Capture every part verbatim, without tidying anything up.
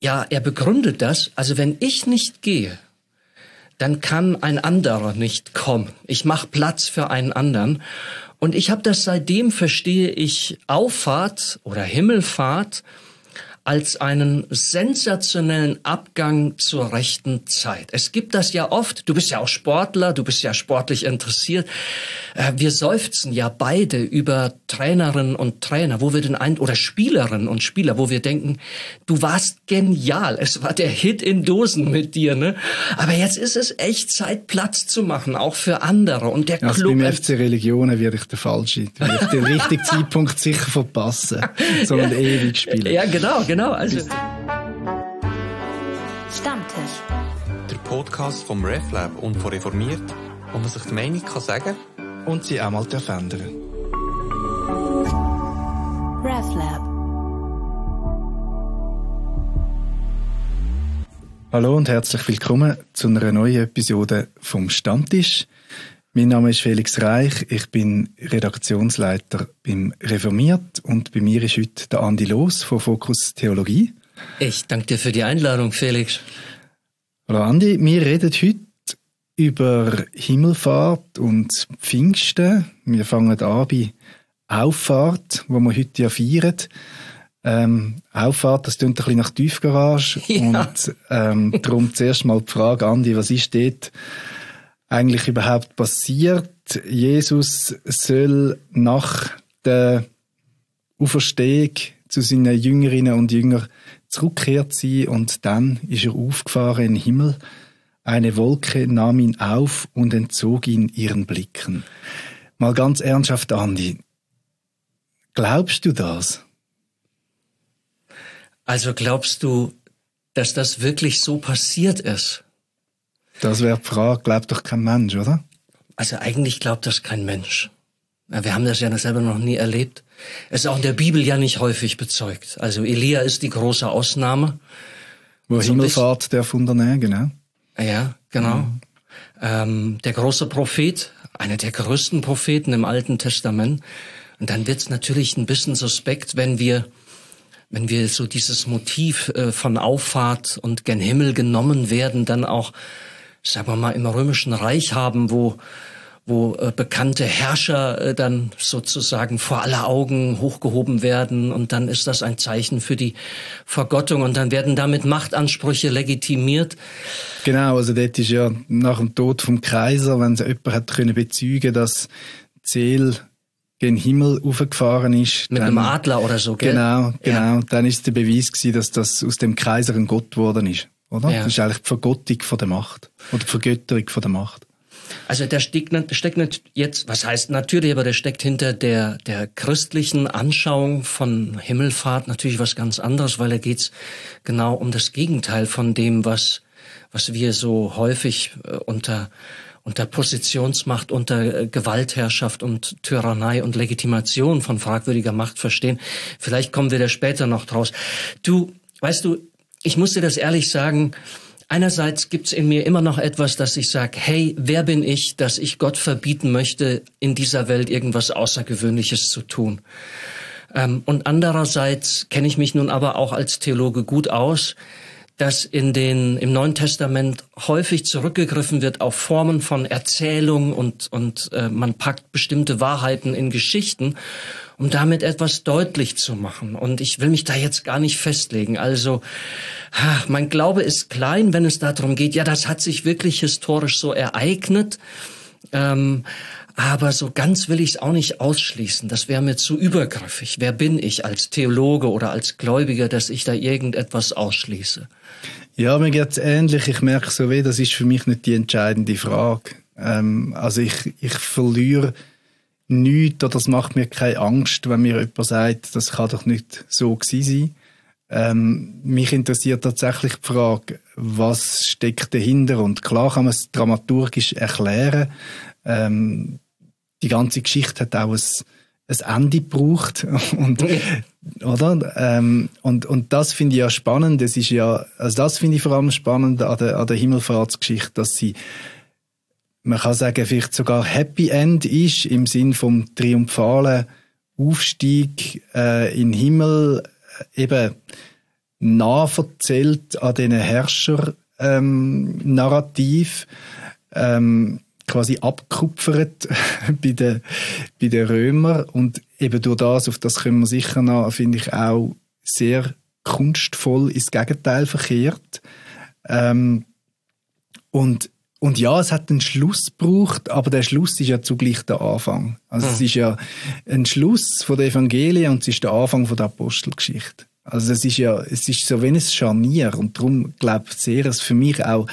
ja, er begründet das, also wenn ich nicht gehe, dann kann ein anderer nicht kommen. Ich mache Platz für einen anderen. Und ich habe das seitdem, verstehe ich, Auffahrt oder Himmelfahrt als einen sensationellen Abgang zur rechten Zeit. Es gibt das ja oft, du bist ja auch Sportler, du bist ja sportlich interessiert. Wir seufzen ja beide über Trainerinnen und Trainer, wo wir den einen, oder Spielerinnen und Spieler, wo wir denken, du warst genial, es war der Hit in Dosen mit dir, ne? Aber jetzt ist es echt Zeit, Platz zu machen, auch für andere. Und der also Club... beim F C Religionen werde ich der Falsche. Da werde ich den richtigen Zeitpunkt sicher verpassen, sondern ja. ewig spielen. Ja, genau, genau. Also Stammtisch. Der Podcast vom RefLab und von Reformiert, wo man sich die Meinung kann sagen und sie auch mal ändern. RefLab. Hallo und herzlich willkommen zu einer neuen Episode vom Stammtisch. Mein Name ist Felix Reich, ich bin Redaktionsleiter beim Reformiert und bei mir ist heute der Andi Loos von Fokus Theologie. Ich danke dir für die Einladung, Felix. Hallo Andi, wir reden heute über Himmelfahrt und Pfingsten. Wir fangen an bei Auffahrt, wo wir heute ja feiern. Ähm, Auffahrt, das klingt ein bisschen nach Tiefgarage. Ja. Und ähm, darum zuerst mal die Frage, Andi, was ist dort eigentlich überhaupt passiert? Jesus soll nach der Auferstehung zu seinen Jüngerinnen und Jüngern zurückgekehrt sein und dann ist er aufgefahren in den Himmel. Eine Wolke nahm ihn auf und entzog ihn ihren Blicken. Mal ganz ernsthaft, Andi, glaubst du das? Also glaubst du, dass das wirklich so passiert ist? Das wäre die Frage, glaubt doch kein Mensch, oder? Also eigentlich glaubt das kein Mensch. Wir haben das ja selber noch nie erlebt. Es ist auch in der Bibel ja nicht häufig bezeugt. Also Elia ist die große Ausnahme. Wo so Himmelfahrt der von der Nähe, genau. Ja, genau. Mhm. Ähm, der große Prophet, einer der größten Propheten im Alten Testament. Und dann wird's natürlich ein bisschen suspekt, wenn wir wenn wir so dieses Motiv äh, von Auffahrt und gen Himmel genommen werden, dann auch, sagen wir mal, im Römischen Reich haben, wo wo äh, bekannte Herrscher äh, dann sozusagen vor aller Augen hochgehoben werden und dann ist das ein Zeichen für die Vergottung und dann werden damit Machtansprüche legitimiert. Genau, also dort ist ja nach dem Tod vom Kaiser, wenn sie jemand hat können bezeugen, dass Ziel gen Himmel aufgefahren ist. Mit dann, einem Adler oder so, gell? Genau, genau. Ja. Dann ist der Beweis gewesen, dass das aus dem Kaiser ein Gott geworden ist, oder? Ja. Das ist eigentlich die Vergottung von der Macht oder die Vergötterung von der Macht. Also der steckt, steckt nicht jetzt, was heißt natürlich, aber der steckt hinter der der christlichen Anschauung von Himmelfahrt natürlich was ganz anderes, weil da geht's genau um das Gegenteil von dem, was was wir so häufig äh, unter unter Positionsmacht, unter Gewaltherrschaft und Tyrannei und Legitimation von fragwürdiger Macht verstehen. Vielleicht kommen wir da später noch draus. Du, weißt du, ich muss dir das ehrlich sagen, einerseits gibt's in mir immer noch etwas, dass ich sage, hey, wer bin ich, dass ich Gott verbieten möchte, in dieser Welt irgendwas Außergewöhnliches zu tun. Ähm, und andererseits kenne ich mich nun aber auch als Theologe gut aus, dass in den im Neuen Testament häufig zurückgegriffen wird auf Formen von Erzählung und und äh, man packt bestimmte Wahrheiten in Geschichten, um damit etwas deutlich zu machen. Und ich will mich da jetzt gar nicht festlegen. Also ach, mein Glaube ist klein, wenn es darum geht, ja, das hat sich wirklich historisch so ereignet. Ähm, aber so ganz will ich es auch nicht ausschließen. Das wäre mir zu übergriffig. Wer bin ich als Theologe oder als Gläubiger, dass ich da irgendetwas ausschließe? Ja, mir geht's ähnlich. Ich merke so weh, das ist für mich nicht die entscheidende Frage. Ähm, also ich, ich verliere nichts oder das macht mir keine Angst, wenn mir jemand sagt, das kann doch nicht so gewesen sein. Ähm, mich interessiert tatsächlich die Frage, was steckt dahinter? Und klar kann man es dramaturgisch erklären. Ähm, die ganze Geschichte hat auch ein, ein Ende gebraucht. Und, oder? Ähm, und, und das finde ich ja spannend. Das ist ja, also das finde ich vor allem spannend an der, an der Himmelfahrtsgeschichte, dass sie, man kann sagen, vielleicht sogar Happy End ist, im Sinn vom triumphalen Aufstieg äh, in den Himmel. Eben, nachverzählt an diesen Herrscher-Narrativ, ähm, quasi abgekupfert bei den, bei den Römern. Und eben durch das, auf das können wir sicher noch, finde ich, auch sehr kunstvoll ins Gegenteil verkehrt. Ähm, und, und ja, es hat einen Schluss gebraucht, aber der Schluss ist ja zugleich der Anfang. Also mhm. es ist ja ein Schluss von der Evangelien und es ist der Anfang von der Apostelgeschichte. Also es ist ja, es ist so wie ein Scharnier und darum glaube ich sehr, dass für mich auch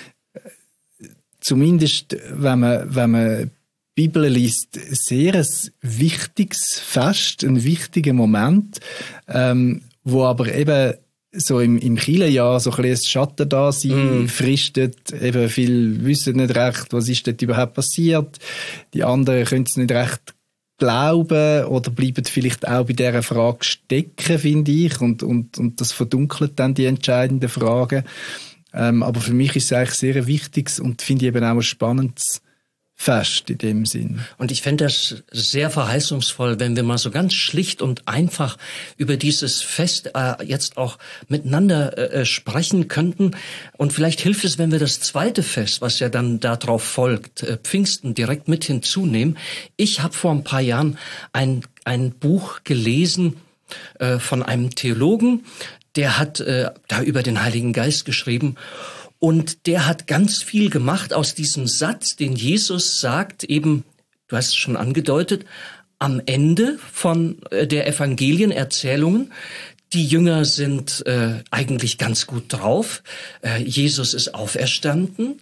zumindest, wenn man, wenn man die Bibel liest, sehr ein wichtiges Fest, ein wichtiger Moment, ähm, wo aber eben so im, im Kirchenjahr so ein bisschen Schatten da sein, mm. fristet, eben viele wissen nicht recht, was ist dort überhaupt passiert, die anderen können es nicht recht glauben oder bleiben vielleicht auch bei dieser Frage stecken, finde ich, und, und, und das verdunkelt dann die entscheidenden Fragen. Ähm, aber für mich ist es eigentlich sehr ein wichtiges und finde ich eben auch ein spannendes Fest in dem Sinn. Und ich fände das sehr verheißungsvoll, wenn wir mal so ganz schlicht und einfach über dieses Fest äh, jetzt auch miteinander äh, sprechen könnten. Und vielleicht hilft es, wenn wir das zweite Fest, was ja dann darauf folgt, äh, Pfingsten, direkt mit hinzunehmen. Ich habe vor ein paar Jahren ein, ein Buch gelesen äh, von einem Theologen, der hat äh, da über den Heiligen Geist geschrieben. Und der hat ganz viel gemacht aus diesem Satz, den Jesus sagt, eben, du hast es schon angedeutet, am Ende von äh, der Evangelienerzählungen. Die Jünger sind äh, eigentlich ganz gut drauf. Äh, Jesus ist auferstanden.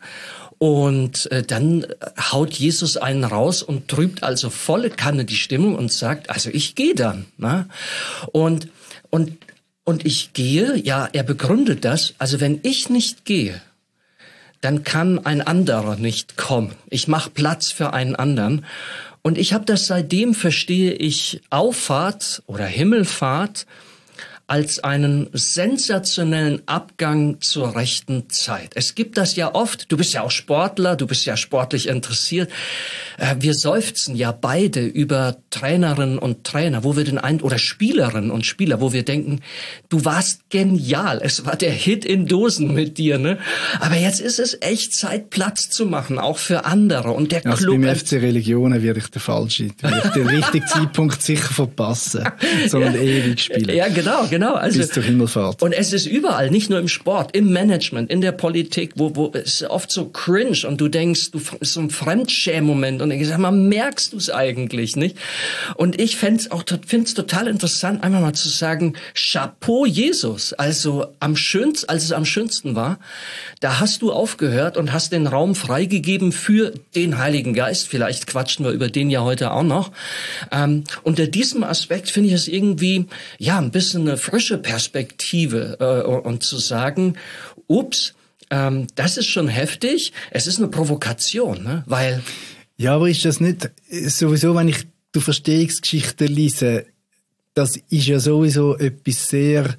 Und äh, dann haut Jesus einen raus und trübt also volle Kanne die Stimmung und sagt, also ich gehe dann. Na? Und, und, und ich gehe, ja, er begründet das, also wenn ich nicht gehe, dann kann ein anderer nicht kommen. Ich mache Platz für einen anderen. Und ich habe das seitdem, verstehe ich, Auffahrt oder Himmelfahrt als einen sensationellen Abgang zur rechten Zeit. Es gibt das ja oft, du bist ja auch Sportler, du bist ja sportlich interessiert. Wir seufzen ja beide über Trainerinnen und Trainer, wo wir den einen, oder Spielerinnen und Spieler, wo wir denken, du warst genial, es war der Hit in Dosen mit dir, ne? Aber jetzt ist es echt Zeit, Platz zu machen, auch für andere. Und der also Club... beim F C Religionen werde ich der Falsche. Werde ich den richtigen Zeitpunkt sicher verpassen, sondern ja, ewig spielen. Ja, genau, genau. Genau, also, bis zur Himmelfahrt. Und es ist überall, nicht nur im Sport, im Management, in der Politik, wo, wo es ist oft so cringe und du denkst, du ist so ein Fremdschämen-Moment und ich sag mal, merkst du es eigentlich nicht? Und ich fände es auch find's total interessant, einfach mal zu sagen, Chapeau Jesus, also am schönsten, als es am schönsten war, da hast du aufgehört und hast den Raum freigegeben für den Heiligen Geist. Vielleicht quatschen wir über den ja heute auch noch. Ähm, unter diesem Aspekt finde ich es irgendwie, ja, ein bisschen eine frische Perspektive äh, und zu sagen, ups, ähm, das ist schon heftig, es ist eine Provokation, ne? Weil... Ja, aber ist das nicht sowieso, wenn ich die Verstehungsgeschichten lese, das ist ja sowieso etwas sehr,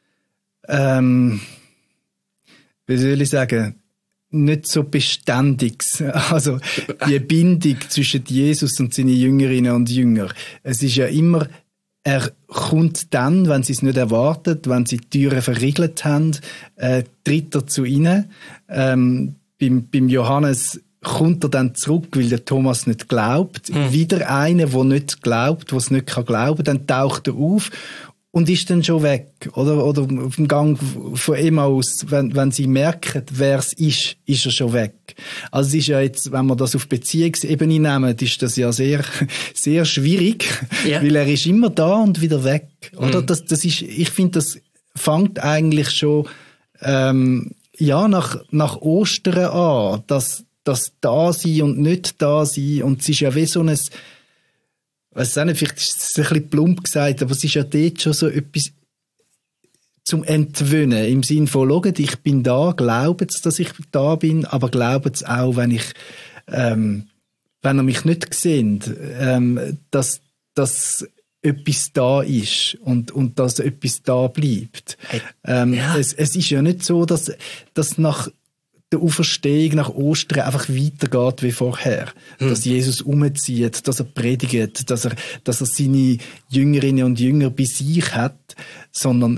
ähm, wie soll ich sagen, nicht so Beständiges. Also die Bindung zwischen Jesus und seinen Jüngerinnen und Jüngern. Es ist ja immer, er kommt dann, wenn sie es nicht erwartet, wenn sie die Türen verriegelt haben, äh, tritt er zu ihnen. Ähm, beim, beim Johannes kommt er dann zurück, weil der Thomas nicht glaubt. Hm. Wieder einer, der nicht glaubt, der es nicht kann glauben, dann taucht er auf und ist dann schon weg. Oder, oder auf dem Gang von Emmaus, wenn, wenn sie merken, wer es ist, ist er schon weg. Also es ist ja jetzt, wenn wir das auf Beziehungsebene nehmen, ist das ja sehr, sehr schwierig, ja. Weil er ist immer da und wieder weg. Oder? Mhm. Das, das ist, ich finde, das fängt eigentlich schon, ähm, ja, nach, nach Ostern an, dass, dass da sein und nicht da sein, und es ist ja wie so ein, ich weiss auch nicht, vielleicht ist es ein bisschen plump gesagt, aber es ist ja dort schon so etwas zum Entwöhnen, im Sinne von, schaut, ich bin da, glaubt, dass ich da bin, aber glaubt auch, wenn ich, ähm, wenn ihr mich nicht seht, ähm, dass, dass etwas da ist und, und dass etwas da bleibt. Ähm, ja. es, es ist ja nicht so, dass, dass nach der Auferstehung nach Ostern einfach weitergeht wie vorher. Hm. Dass Jesus umzieht, dass er predigt, dass er, dass er seine Jüngerinnen und Jünger bei sich hat, sondern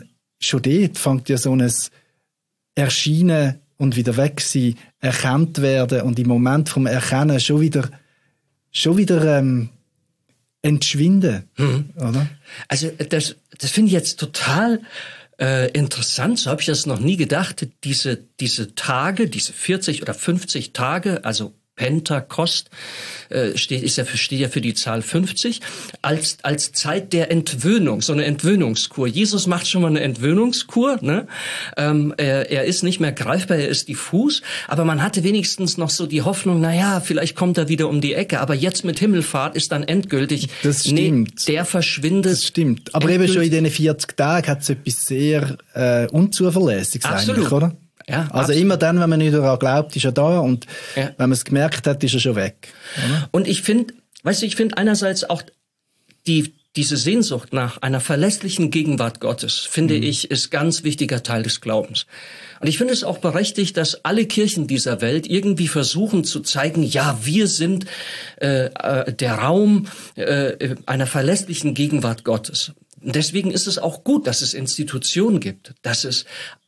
schon dort fängt ja so ein Erscheinen und wieder weg sein, erkannt werden und im Moment vom Erkennen schon wieder, schon wieder ähm, entschwinden, mhm. oder? Also das, das finde ich jetzt total äh, interessant. So habe ich das noch nie gedacht. Diese diese Tage, diese vierzig oder fünfzig Tage, also Pentakost, äh, steht, ist ja für, steht ja für die Zahl fünfzig, als, als Zeit der Entwöhnung, so eine Entwöhnungskur. Jesus macht schon mal eine Entwöhnungskur, ne? Ähm, er, er ist nicht mehr greifbar, er ist diffus, aber man hatte wenigstens noch so die Hoffnung, na ja, vielleicht kommt er wieder um die Ecke, aber jetzt mit Himmelfahrt ist dann endgültig, das stimmt. Nee, der verschwindet. Das stimmt. Aber endgültig. Eben schon in diesen vierzig Tagen hat es etwas sehr äh, Unzuverlässiges eigentlich, oder? Ja, also absolut. Immer dann, wenn man nicht daran glaubt, ist er da und ja. wenn man es gemerkt hat, ist er schon weg. Oder? Und ich finde, weißt du, ich finde einerseits auch die diese Sehnsucht nach einer verlässlichen Gegenwart Gottes, finde mhm. ich, ist ganz wichtiger Teil des Glaubens. Und ich finde es auch berechtigt, dass alle Kirchen dieser Welt irgendwie versuchen zu zeigen, ja, wir sind äh, äh, der Raum äh, einer verlässlichen Gegenwart Gottes. Und deswegen ist es auch gut, dass es Institutionen gibt, dass es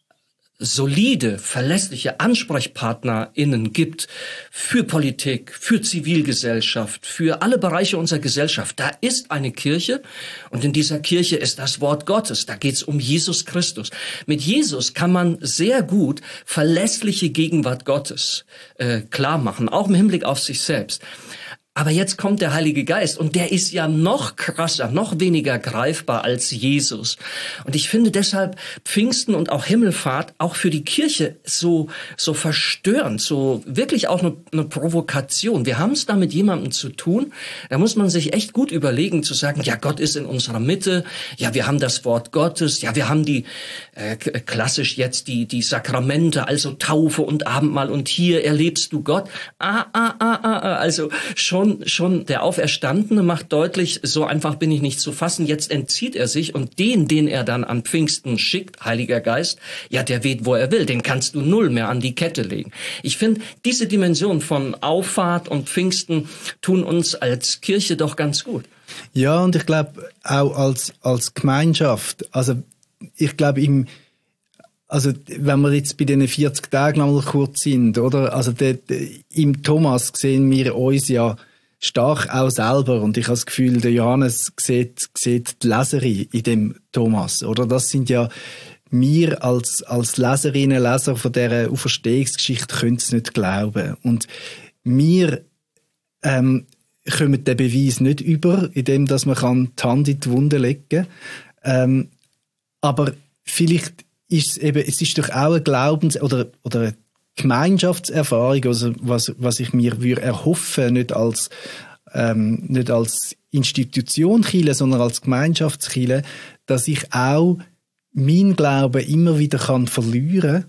solide, verlässliche AnsprechpartnerInnen gibt für Politik, für Zivilgesellschaft, für alle Bereiche unserer Gesellschaft. Da ist eine Kirche und in dieser Kirche ist das Wort Gottes. Da geht es um Jesus Christus. Mit Jesus kann man sehr gut verlässliche Gegenwart Gottes äh, klar machen, auch im Hinblick auf sich selbst. Aber jetzt kommt der Heilige Geist und der ist ja noch krasser, noch weniger greifbar als Jesus. Und ich finde deshalb Pfingsten und auch Himmelfahrt auch für die Kirche so so verstörend, so wirklich auch eine, eine Provokation. Wir haben es da mit jemandem zu tun, da muss man sich echt gut überlegen zu sagen, ja, Gott ist in unserer Mitte, ja, wir haben das Wort Gottes, ja, wir haben die äh, klassisch jetzt die die Sakramente, also Taufe und Abendmahl und hier erlebst du Gott. Ah, ah, ah, ah, ah. Also schon Schon der Auferstandene macht deutlich, so einfach bin ich nicht zu fassen. Jetzt entzieht er sich und den, den er dann an Pfingsten schickt, Heiliger Geist, ja, der weht, wo er will. Den kannst du null mehr an die Kette legen. Ich finde, diese Dimension von Auffahrt und Pfingsten tun uns als Kirche doch ganz gut. Ja, und ich glaube auch als als Gemeinschaft. Also ich glaube im Also, wenn wir jetzt bei diesen vierzig Tagen noch mal kurz sind, oder? Also, de, de, im Thomas sehen wir uns ja stark auch selber. Und ich habe das Gefühl, der Johannes sieht, sieht die Leserin in dem Thomas, oder? Das sind ja, wir als, als Leserinnen, Leser von dieser Auferstehungsgeschichte können es nicht glauben. Und wir, ähm, kommen den Beweis nicht über, indem, dass man kann die Hand in die Wunde legen kann. Ähm, aber vielleicht ist es eben, es ist doch auch eine Glaubens- oder, oder eine Gemeinschaftserfahrung, also was, was ich mir würde erhoffen, nicht als, ähm, nicht als Institution Kirche, sondern als Gemeinschaftskirche, dass ich auch mein Glauben immer wieder kann verlieren,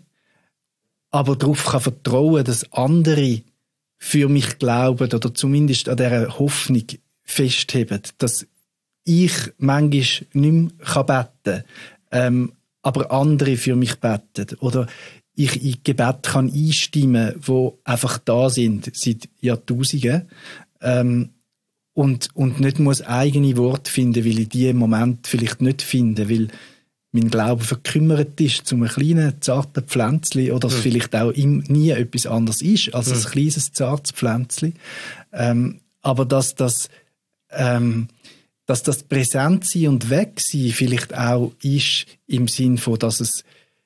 aber darauf kann vertrauen, dass andere für mich glauben oder zumindest an dieser Hoffnung festheben, dass ich manchmal nicht mehr beten kann, ähm, aber andere für mich beten. Oder ich in Gebet kann einstimmen, wo einfach da sind seit Jahrtausenden. Ähm, und, und nicht muss eigene Worte finden, weil ich die im Moment vielleicht nicht finde, weil mein Glaube verkümmert ist zu einem kleinen, zarten Pflänzchen oder es mhm. vielleicht auch im, nie etwas anderes ist als mhm. ein kleines, zartes Pflänzchen. Ähm, aber dass das, ähm, dass das Präsentsein und Wegsein vielleicht auch ist im Sinn von, dass es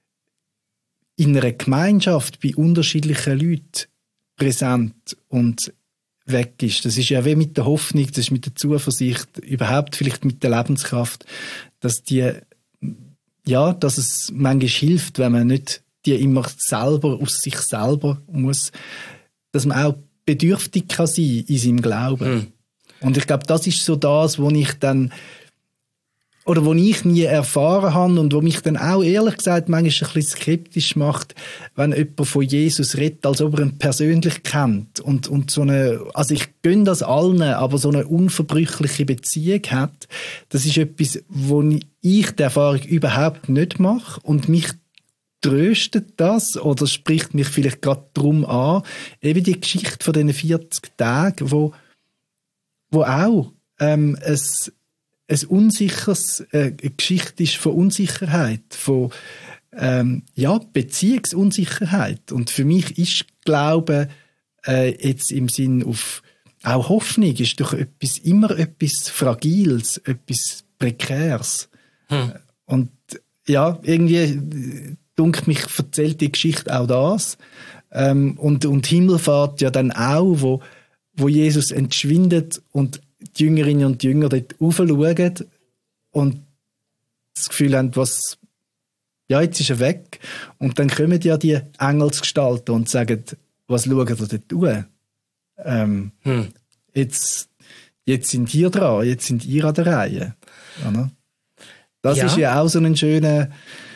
in einer Gemeinschaft bei unterschiedlichen Leuten präsent und weg ist. Das ist ja wie mit der Hoffnung, das ist mit der Zuversicht, überhaupt vielleicht mit der Lebenskraft, dass die, ja, dass es manchmal hilft, wenn man nicht die immer selber aus sich selber muss, dass man auch bedürftig kann sein in seinem Glauben. Mhm. Und ich glaube, das ist so das, wo ich dann, oder wo ich nie erfahren habe und wo mich dann auch ehrlich gesagt manchmal ein bisschen skeptisch macht, wenn jemand von Jesus redet, als ob er ihn persönlich kennt und, und so eine, also ich gönne das allen, aber so eine unverbrüchliche Beziehung hat, das ist etwas, wo ich die Erfahrung überhaupt nicht mache und mich tröstet das oder spricht mich vielleicht gerade darum an, eben die Geschichte von diesen vierzig Tagen, wo, wo auch ähm, es ein unsicheres, äh, eine Geschichte ist von Unsicherheit, von ähm, ja, Beziehungsunsicherheit. Und für mich ist Glaube äh, jetzt im Sinn auf auch Hoffnung ist doch etwas, immer etwas Fragiles, etwas Prekäres. Hm. Und ja, irgendwie dunkt mich, erzählt die Geschichte auch das. Ähm, und, und Himmelfahrt ja dann auch, wo, wo Jesus entschwindet und die Jüngerinnen und Jünger dort raufschauen und das Gefühl haben, was, ja, jetzt ist er weg. Und dann kommen ja die Engelsgestalten und sagen, was schaut ihr dort an? Ähm, hm. jetzt, jetzt sind ihr dran, jetzt sind ihr an der Reihe. Oder? Das ja. ist ja auch so eine schöne,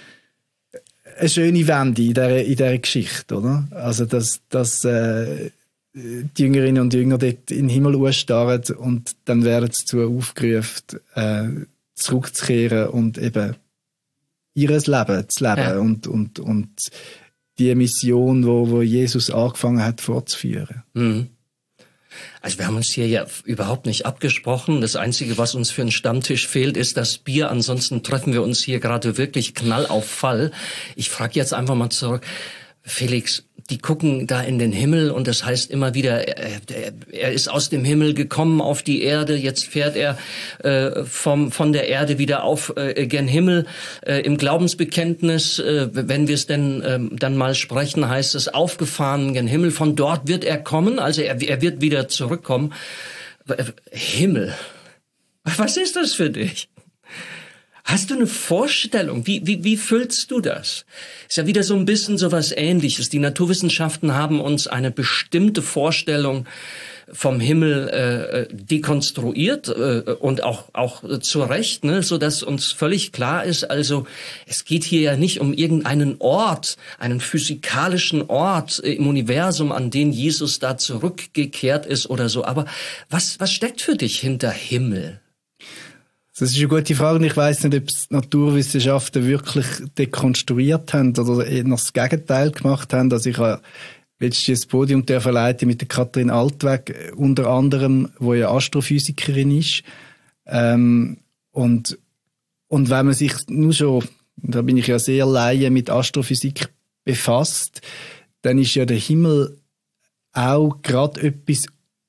eine schöne Wende in dieser, in dieser Geschichte. Oder? Also, dass, dass äh, die Jüngerinnen und Jünger dort in den Himmel anstarren und dann werden sie dazu aufgerufen, äh, zurückzukehren und eben ihr Leben zu leben ja. und, und, und die Mission, wo, wo Jesus angefangen hat, fortzuführen. Mhm. Also wir haben uns hier ja überhaupt nicht abgesprochen. Das Einzige, was uns für einen Stammtisch fehlt, ist das Bier. Ansonsten treffen wir uns hier gerade wirklich Knall auf Fall. Ich frage jetzt einfach mal zurück. Felix, die gucken da in den Himmel und das heißt immer wieder, er, er ist aus dem Himmel gekommen auf die Erde, jetzt fährt er äh, vom, von der Erde wieder auf äh, gen Himmel. Äh, Im Glaubensbekenntnis, äh, wenn wir es denn äh, dann mal sprechen, heißt es aufgefahren gen Himmel. Von dort wird er kommen, also er, er wird wieder zurückkommen. Himmel, was ist das für dich? Hast du eine Vorstellung? Wie, wie, wie füllst du das? Ist ja wieder so ein bisschen so was Ähnliches. Die Naturwissenschaften haben uns eine bestimmte Vorstellung vom Himmel äh, dekonstruiert äh, und auch auch äh, zu Recht, ne, so dass uns völlig klar ist. Also es geht hier ja nicht um irgendeinen Ort, einen physikalischen Ort äh, im Universum, an den Jesus da zurückgekehrt ist oder so. Aber was was steckt für dich hinter Himmel? Das ist eine gute Frage und ich weiss nicht, ob es Naturwissenschaften wirklich dekonstruiert haben oder eher das Gegenteil gemacht haben. Also ich habe letztes das Podium verleitet mit der Kathrin Altweg, unter anderem, wo ja Astrophysikerin ist. Ähm, und, und wenn man sich nur schon, da bin ich ja sehr Laie, mit Astrophysik befasst, dann ist ja der Himmel auch gerade etwas,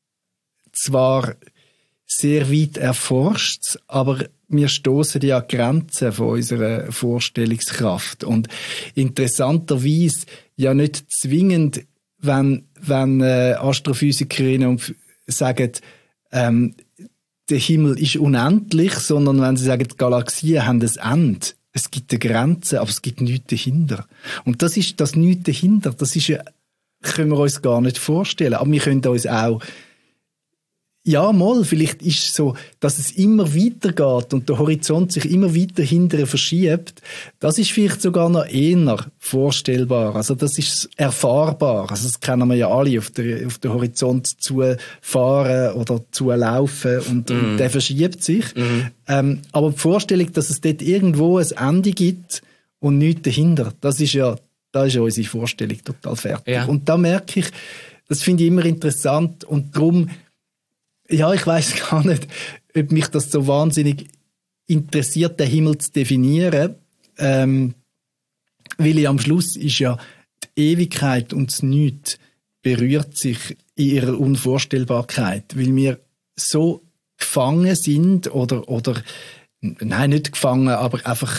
zwar sehr weit erforscht, aber wir stoßen ja an Grenzen von unserer Vorstellungskraft. Und interessanterweise ja nicht zwingend, wenn, wenn äh, Astrophysikerinnen sagen, ähm, der Himmel ist unendlich, sondern wenn sie sagen, die Galaxien haben ein Ende. Es gibt eine Grenze, aber es gibt nichts dahinter. Und das ist das nichts dahinter. Das ist ja, können wir uns gar nicht vorstellen. Aber wir können uns auch ja, mal, vielleicht ist es so, dass es immer weitergeht und der Horizont sich immer weiter hinterher verschiebt. Das ist vielleicht sogar noch eher vorstellbar. Also das ist erfahrbar. Also das kennen wir ja alle, auf den, auf den Horizont zu fahren oder zu laufen und, mm. und der verschiebt sich. Mm. Ähm, aber die Vorstellung, dass es dort irgendwo ein Ende gibt und nichts dahinter, das ist ja, da ist ja unsere Vorstellung total fertig. Ja. Und da merke ich, das finde ich immer interessant und darum ja, ich weiss gar nicht, ob mich das so wahnsinnig interessiert, den Himmel zu definieren. Ähm, weil ja am Schluss ist ja die Ewigkeit und das Nichts berührt sich in ihrer Unvorstellbarkeit, weil wir so gefangen sind oder, oder nein, nicht gefangen, aber einfach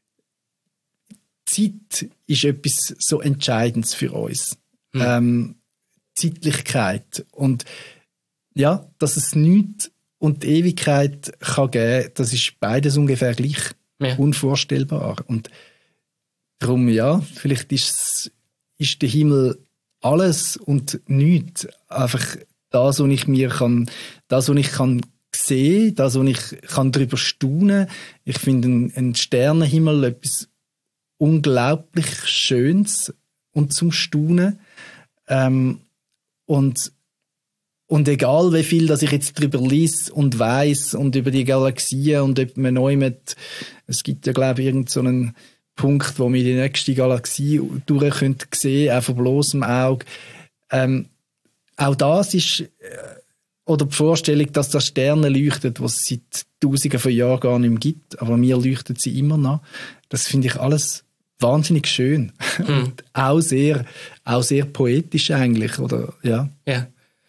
Zeit ist etwas so Entscheidendes für uns. Hm. Ähm, Zeitlichkeit und ja, dass es nichts und die Ewigkeit kann geben, das ist beides ungefähr gleich ja. unvorstellbar. Und darum, ja, vielleicht ist, ist der Himmel alles und nichts. Einfach das, was ich mir kann, das, was ich kann sehen, das, was ich kann darüber staunen. Ich finde einen, einen Sternenhimmel etwas unglaublich Schönes und zum Staunen. Ähm, und Und egal, wie viel dass ich jetzt darüber lese und weiss und über die Galaxien und ob man neu mit, es gibt ja, glaube ich, irgendeinen so Punkt, wo man die nächste Galaxie durch könnte sehen, auch von bloßem Auge. Ähm, auch das ist, oder die Vorstellung, dass da Sterne leuchten, die es seit Tausenden von Jahren gar nicht mehr gibt, aber mir leuchten sie immer noch. Das finde ich alles wahnsinnig schön. Hm. Und auch sehr, auch sehr poetisch eigentlich, oder, ja. Ja.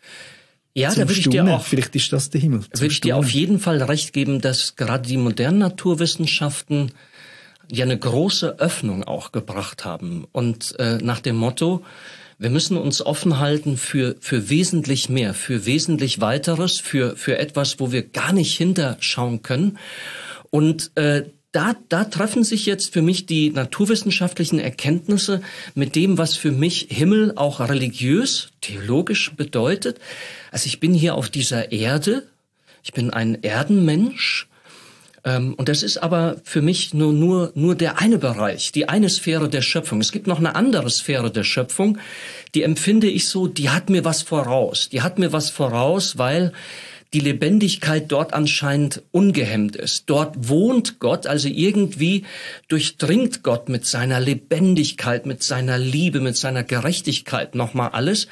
Ja, Zum da würde ich Staunen. dir auch, Vielleicht ist das der Himmel. würde ich dir auf jeden Fall recht geben, dass gerade die modernen Naturwissenschaften ja eine große Öffnung auch gebracht haben. Und äh, nach dem Motto, wir müssen uns offen halten für für wesentlich mehr, für wesentlich Weiteres, für für etwas, wo wir gar nicht hinterschauen können. Und äh, Da, da treffen sich jetzt für mich die naturwissenschaftlichen Erkenntnisse mit dem, was für mich Himmel auch religiös, theologisch bedeutet. Also ich bin hier auf dieser Erde, ich bin ein Erdenmensch, ähm, und das ist aber für mich nur, nur, nur der eine Bereich, die eine Sphäre der Schöpfung. Es gibt noch eine andere Sphäre der Schöpfung, die empfinde ich so, die hat mir was voraus. Die hat mir was voraus, weil die Lebendigkeit dort anscheinend ungehemmt ist. Dort wohnt Gott, also irgendwie durchdringt Gott mit seiner Lebendigkeit, mit seiner Liebe, mit seiner Gerechtigkeit nochmal alles.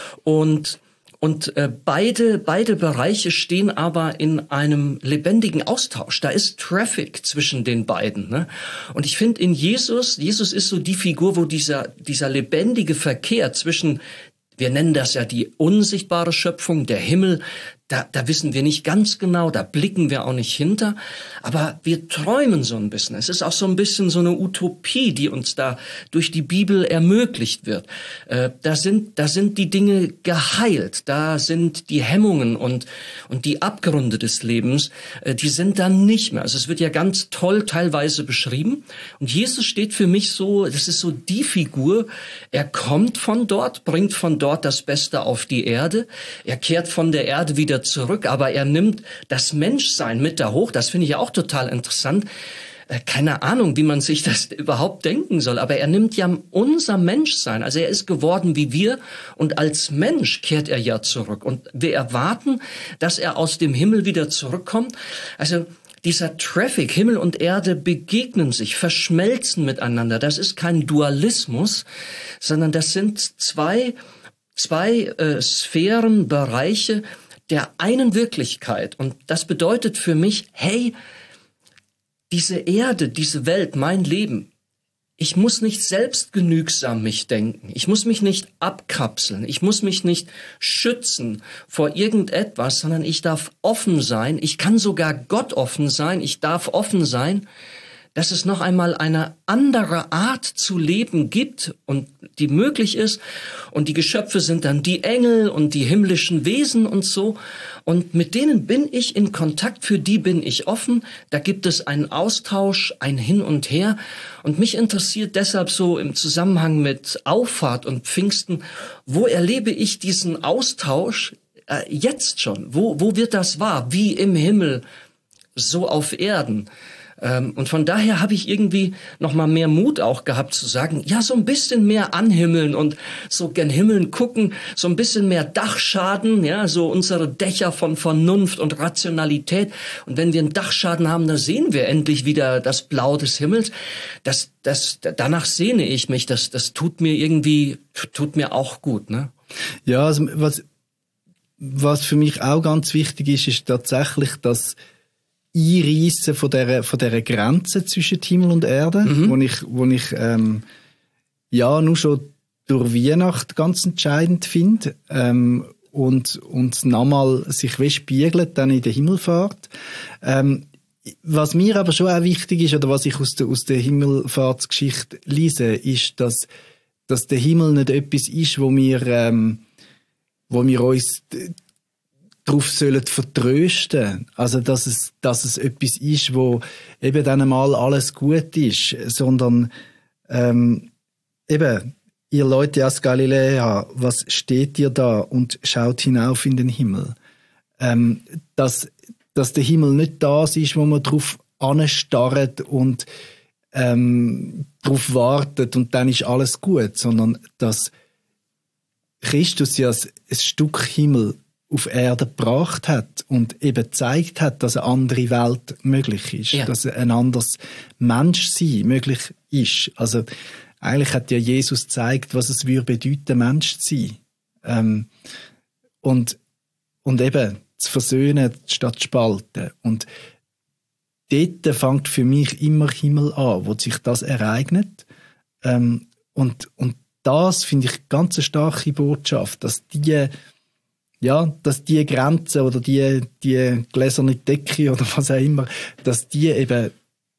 Und Und äh, beide beide Bereiche stehen aber in einem lebendigen Austausch. Da ist Traffic zwischen den beiden. Ne? Und ich finde in Jesus, Jesus ist so die Figur, wo dieser dieser lebendige Verkehr zwischen, wir nennen das ja die unsichtbare Schöpfung, der Himmel, da, da wissen wir nicht ganz genau, da blicken wir auch nicht hinter, aber wir träumen so ein bisschen. Es ist auch so ein bisschen so eine Utopie, die uns da durch die Bibel ermöglicht wird. Äh, da sind, da sind die Dinge geheilt, da sind die Hemmungen und, und die Abgründe des Lebens, äh, die sind dann nicht mehr. Also es wird ja ganz toll teilweise beschrieben. Und Jesus steht für mich so, das ist so die Figur, er kommt von dort, bringt von dort das Beste auf die Erde, er kehrt von der Erde wieder zurück, aber er nimmt das Menschsein mit da hoch. Das finde ich ja auch total interessant. Keine Ahnung, wie man sich das überhaupt denken soll, aber er nimmt ja unser Menschsein. Also er ist geworden wie wir und als Mensch kehrt er ja zurück. Und wir erwarten, dass er aus dem Himmel wieder zurückkommt. Also dieser Traffic, Himmel und Erde begegnen sich, verschmelzen miteinander. Das ist kein Dualismus, sondern das sind zwei, zwei äh, Sphären, Bereiche der einen Wirklichkeit. Und das bedeutet für mich, hey, diese Erde, diese Welt, mein Leben, ich muss nicht selbstgenügsam mich denken. Ich muss mich nicht abkapseln. Ich muss mich nicht schützen vor irgendetwas, sondern ich darf offen sein. Ich kann sogar Gott offen sein. Ich darf offen sein, dass es noch einmal eine andere Art zu leben gibt und die möglich ist. Und die Geschöpfe sind dann die Engel und die himmlischen Wesen und so. Und mit denen bin ich in Kontakt, für die bin ich offen. Da gibt es einen Austausch, ein Hin und Her. Und mich interessiert deshalb so im Zusammenhang mit Auffahrt und Pfingsten, wo erlebe ich diesen Austausch äh, jetzt schon? Wo, wo wird das wahr? Wie im Himmel, so auf Erden. Und von daher habe ich irgendwie noch mal mehr Mut auch gehabt zu sagen, ja, so ein bisschen mehr anhimmeln und so gen Himmeln gucken, so ein bisschen mehr Dachschaden, ja, so unsere Dächer von Vernunft und Rationalität. Und wenn wir einen Dachschaden haben, dann sehen wir endlich wieder das Blau des Himmels. Das, das, danach sehne ich mich. Das, das tut mir irgendwie, tut mir auch gut, ne? Ja, also was, was für mich auch ganz wichtig ist, ist tatsächlich, dass Einreissen von dieser, von dieser Grenze zwischen Himmel und Erde, mhm. wo ich, wo ich ähm, ja nur schon durch Weihnacht ganz entscheidend finde ähm, und, und nochmal sich wie spiegelt dann in der Himmelfahrt. Ähm, was mir aber schon auch wichtig ist, oder was ich aus der, aus der Himmelfahrtsgeschichte lese, ist, dass, dass der Himmel nicht etwas ist, wo wir, ähm, wo wir uns darauf sollen vertrösten, also dass es, dass es etwas ist, wo eben dann einmal alles gut ist, sondern ähm, eben, ihr Leute aus Galiläa, was steht ihr da und schaut hinauf in den Himmel? Ähm, dass, dass der Himmel nicht das ist, wo man drauf anstarrt und ähm, darauf wartet und dann ist alles gut, sondern dass Christus ja ein Stück Himmel auf Erde gebracht hat und eben gezeigt hat, dass eine andere Welt möglich ist, ja. Dass ein anderes Menschsein möglich ist. Also eigentlich hat ja Jesus gezeigt, was es würde bedeuten, Mensch zu sein. Ähm, und, und eben zu versöhnen statt zu spalten. Und dort fängt für mich immer Himmel an, wo sich das ereignet. Ähm, und, und das finde ich ganz eine starke Botschaft, dass die, ja, dass die Grenzen oder die, die gläserne Decke oder was auch immer, dass die eben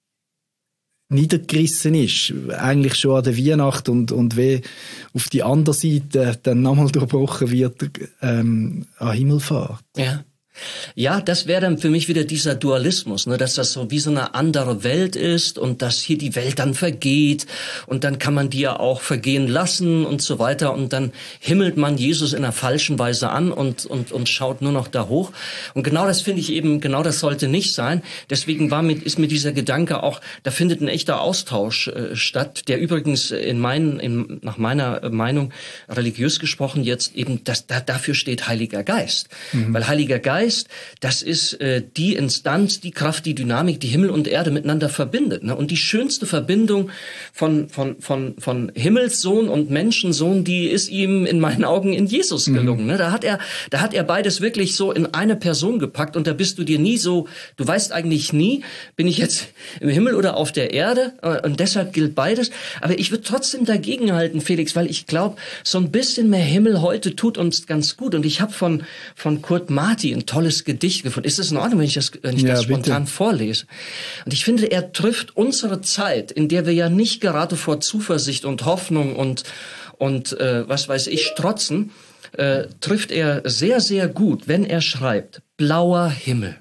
niedergerissen ist, eigentlich schon an der Weihnacht und, und wie auf die andere Seite dann nochmal durchbrochen wird ähm, an Himmelfahrt. Ja. Ja, das wäre dann für mich wieder dieser Dualismus, ne, dass das so wie so eine andere Welt ist und dass hier die Welt dann vergeht und dann kann man die ja auch vergehen lassen und so weiter und dann himmelt man Jesus in einer falschen Weise an und und und schaut nur noch da hoch und genau das finde ich eben, genau das sollte nicht sein. Deswegen war mit ist mir dieser Gedanke auch, da findet ein echter Austausch äh, statt, der übrigens in meinen in, nach meiner Meinung religiös gesprochen jetzt eben das da, dafür steht Heiliger Geist, mhm. weil Heiliger Geist das ist äh, die Instanz, die Kraft, die Dynamik, die Himmel und Erde miteinander verbindet. Ne? Und die schönste Verbindung von, von, von, von Himmelssohn und Menschensohn, die ist ihm in meinen Augen in Jesus gelungen. Mhm. Ne? Da hat er, da hat er beides wirklich so in eine Person gepackt und da bist du dir nie so, du weißt eigentlich nie, bin ich jetzt im Himmel oder auf der Erde und deshalb gilt beides. Aber ich würde trotzdem dagegenhalten, Felix, weil ich glaube, so ein bisschen mehr Himmel heute tut uns ganz gut. Und ich habe von, von Kurt Marti ein tolles Gedicht gefunden. Ist es in Ordnung, wenn ich das, wenn ich ja, das spontan bitte. vorlese? Und ich finde, er trifft unsere Zeit, in der wir ja nicht gerade vor Zuversicht und Hoffnung und und äh, was weiß ich strotzen, äh, trifft er sehr, sehr gut, wenn er schreibt: Blauer Himmel.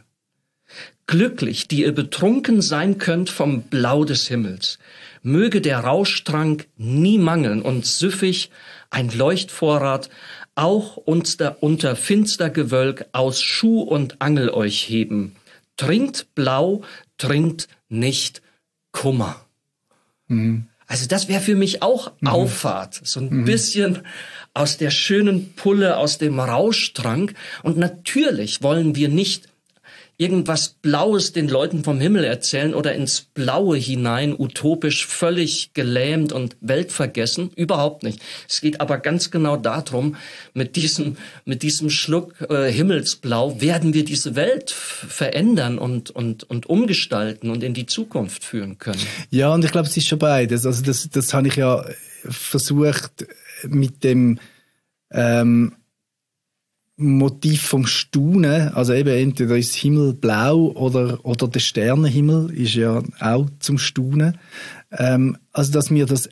Glücklich, die ihr betrunken sein könnt vom Blau des Himmels. Möge der Rauschtrank nie mangeln und süffig ein Leuchtvorrat auch unter, unter finster Gewölk aus Schuh und Angel euch heben. Trinkt blau, trinkt nicht Kummer. Mhm. Also das wäre für mich auch mhm. Auffahrt. So ein mhm. bisschen aus der schönen Pulle, aus dem Rauschtrank. Und natürlich wollen wir nicht irgendwas Blaues den Leuten vom Himmel erzählen oder ins Blaue hinein, utopisch, völlig gelähmt und weltvergessen. Überhaupt nicht. Es geht aber ganz genau darum, mit diesem, mit diesem Schluck äh, Himmelsblau werden wir diese Welt f- verändern und, und, und umgestalten und in die Zukunft führen können. Ja, und ich glaube, es ist schon beides. Also das, das habe ich ja versucht mit dem ähm, Motiv vom Staunen, also eben entweder ist Himmel blau oder, oder der Sternenhimmel ist ja auch zum Staunen. Ähm, also, dass mir das,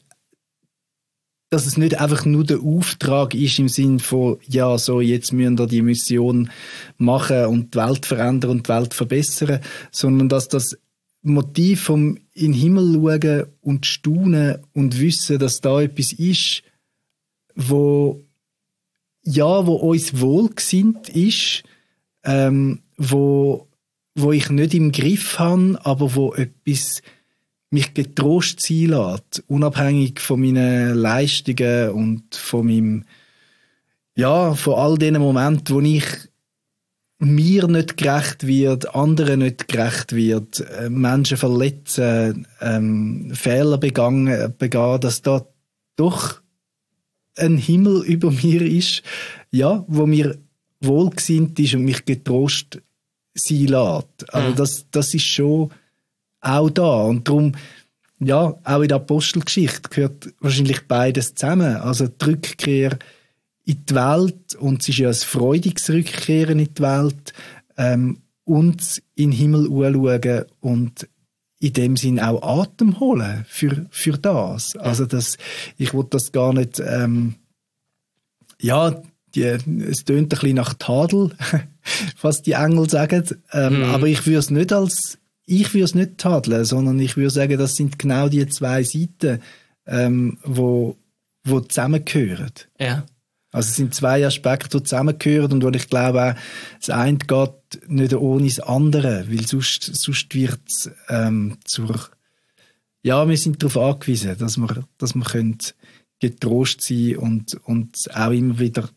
dass es nicht einfach nur der Auftrag ist im Sinn von, ja, so, jetzt müssen wir die Mission machen und die Welt verändern und die Welt verbessern, sondern dass das Motiv vom in den Himmel schauen und staunen und wissen, dass da etwas ist, wo ja, wo uns wohlgesinnt ist, ähm, wo, wo ich nicht im Griff habe, aber wo etwas mich getrost sein lässt, unabhängig von meinen Leistungen und von meinem, ja, von all den Momenten, wo ich mir nicht gerecht wird, anderen nicht gerecht wird, äh, Menschen verletzen, ähm, Fehler begangen, begehen, dass da doch ein Himmel über mir ist, ja, wo mir wohlgesinnt ist und mich getrost sein lässt. Also mhm. das, das ist schon auch da. Und darum, ja, auch in der Apostelgeschichte gehört wahrscheinlich beides zusammen. Also die Rückkehr in die Welt, und es ist ja ein freudiges Rückkehren in die Welt, ähm, und in den Himmel anschauen und in dem Sinn auch Atem holen für, für das. Also das, ich will das gar nicht, ähm, ja, die, es tönt ein bisschen nach Tadel, was die Engel sagen, ähm, mhm. aber ich würde es nicht als, ich würde es nicht tadeln, sondern ich würde sagen, das sind genau die zwei Seiten, ähm, wo, wo zusammengehören. Ja. Also es sind zwei Aspekte, die zusammengehören und wo ich glaube auch, das eine geht nicht ohne das andere, weil sonst, sonst wird es ähm, zur... Ja, wir sind darauf angewiesen, dass wir, dass wir können getrost sein und, und auch immer wieder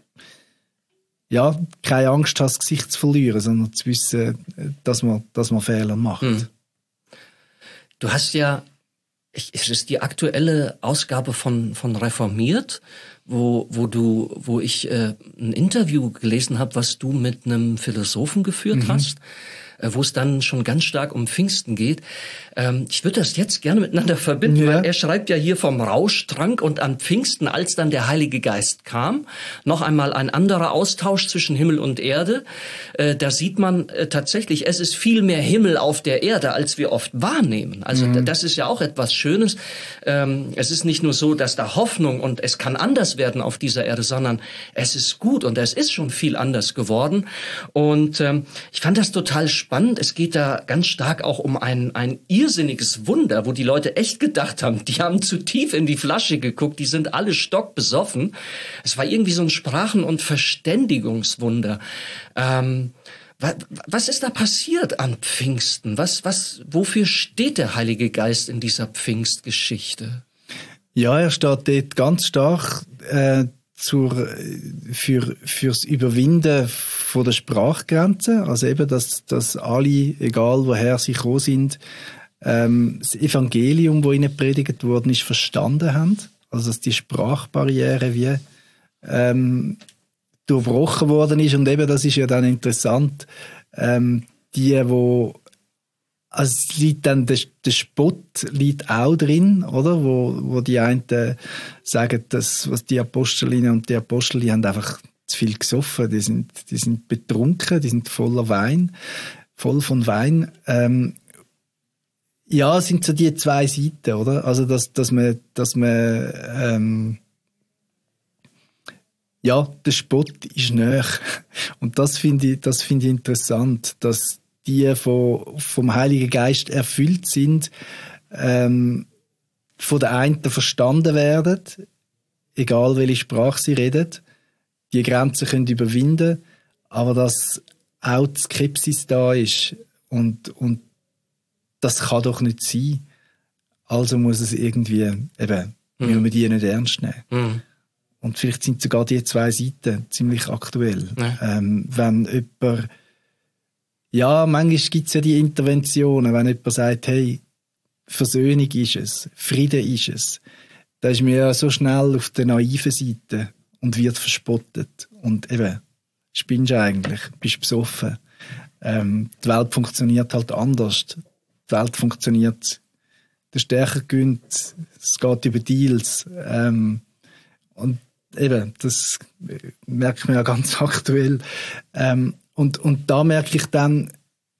ja, keine Angst haben, das Gesicht zu verlieren, sondern zu wissen, dass man, dass man Fehler macht. Hm. Du hast ja Ich, es ist die aktuelle Ausgabe von von Reformiert, wo wo du wo ich äh, ein Interview gelesen habe, was du mit einem Philosophen geführt mhm. hast, äh, wo es dann schon ganz stark um Pfingsten geht. Ähm, ich würde das jetzt gerne miteinander verbinden, ja. weil er schreibt ja hier vom Rauschtrank und an Pfingsten, als dann der Heilige Geist kam, noch einmal ein anderer Austausch zwischen Himmel und Erde. Äh, da sieht man äh, tatsächlich, es ist viel mehr Himmel auf der Erde, als wir oft wahrnehmen. Also mhm. das ist ja auch etwas Schönes. Ähm, es ist nicht nur so, dass da Hoffnung und es kann anders werden auf dieser Erde, sondern es ist gut und es ist schon viel anders geworden. Und ähm, ich fand das total spannend. Es geht da ganz stark auch um ein, ein irrsinniges Wunder, wo die Leute echt gedacht haben, die haben zu tief in die Flasche geguckt, die sind alle stockbesoffen. Es war irgendwie so ein Sprachen- und Verständigungswunder. Ähm, was, was ist da passiert an Pfingsten? Was, was, wofür steht der Heilige Geist in dieser Pfingstgeschichte? Ja, er steht dort ganz stark äh, zur, für, fürs Überwinden von der Sprachgrenze. Also eben, dass, dass alle, egal woher sie gekommen sind, ähm, das Evangelium, das ihnen predigt worden ist, verstanden haben. Also dass die Sprachbarriere wie ähm, durchbrochen worden ist. Und eben, das ist ja dann interessant, ähm, die, wo also es liegt dann, der, der Spott liegt auch drin, oder? Wo, wo die einen sagen, dass, was die Apostelinnen und die Apostel, die haben einfach zu viel gesoffen, die sind, die sind betrunken, die sind voller Wein, voll von Wein. Ähm, ja, es sind so die zwei Seiten, oder? Also, dass, dass man, dass man, ähm, ja, der Spott ist näher. Und das finde ich, das finde ich interessant, dass die von, vom Heiligen Geist erfüllt sind, ähm, von der einen verstanden werden, egal welche Sprache sie reden, die Grenzen können überwinden, aber dass auch die Skepsis da ist und, und das kann doch nicht sein. Also muss es irgendwie, eben, mhm. müssen wir die nicht ernst nehmen. Mhm. Und vielleicht sind sogar die zwei Seiten ziemlich aktuell. Ja. Ähm, wenn jemand Ja, manchmal gibt es ja die Interventionen, wenn jemand sagt, hey, Versöhnung ist es, Frieden ist es. Da ist man ja so schnell auf der naiven Seite und wird verspottet. Und eben, spinnst du eigentlich, bist besoffen. Ähm, die Welt funktioniert halt anders. Die Welt funktioniert, der Stärker gewinnt, es geht über Deals. Ähm, und eben, das merkt man ja ganz aktuell. Ähm, Und, und da merke ich dann,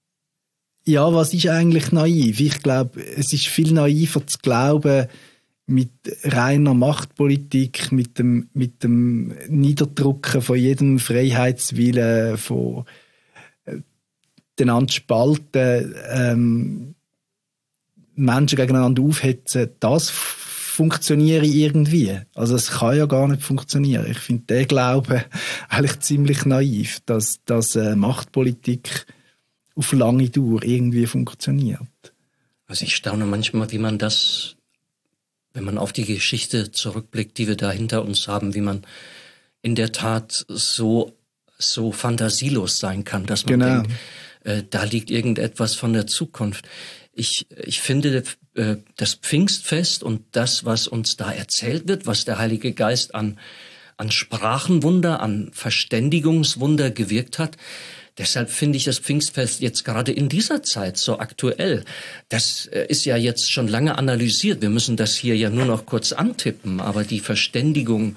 ja, was ist eigentlich naiv? Ich glaube, es ist viel naiver zu glauben, mit reiner Machtpolitik, mit dem, mit dem Niederdrücken von jedem Freiheitswillen, von äh, den anderen spalten, ähm, Menschen gegeneinander aufhetzen, das funktioniere irgendwie. Also es kann ja gar nicht funktionieren. Ich finde den Glauben eigentlich ziemlich naiv, dass, dass äh, Machtpolitik auf lange Dauer irgendwie funktioniert. Also ich staune manchmal, wie man das, wenn man auf die Geschichte zurückblickt, die wir da hinter uns haben, wie man in der Tat so, so fantasielos sein kann, dass man genau. denkt, äh, da liegt irgendetwas von der Zukunft. Ich, ich finde, äh, das Pfingstfest und das, was uns da erzählt wird, was der Heilige Geist an, an Sprachenwunder, an Verständigungswunder gewirkt hat, deshalb finde ich das Pfingstfest jetzt gerade in dieser Zeit so aktuell. Das äh, ist ja jetzt schon lange analysiert. Wir müssen das hier ja nur noch kurz antippen, aber die Verständigung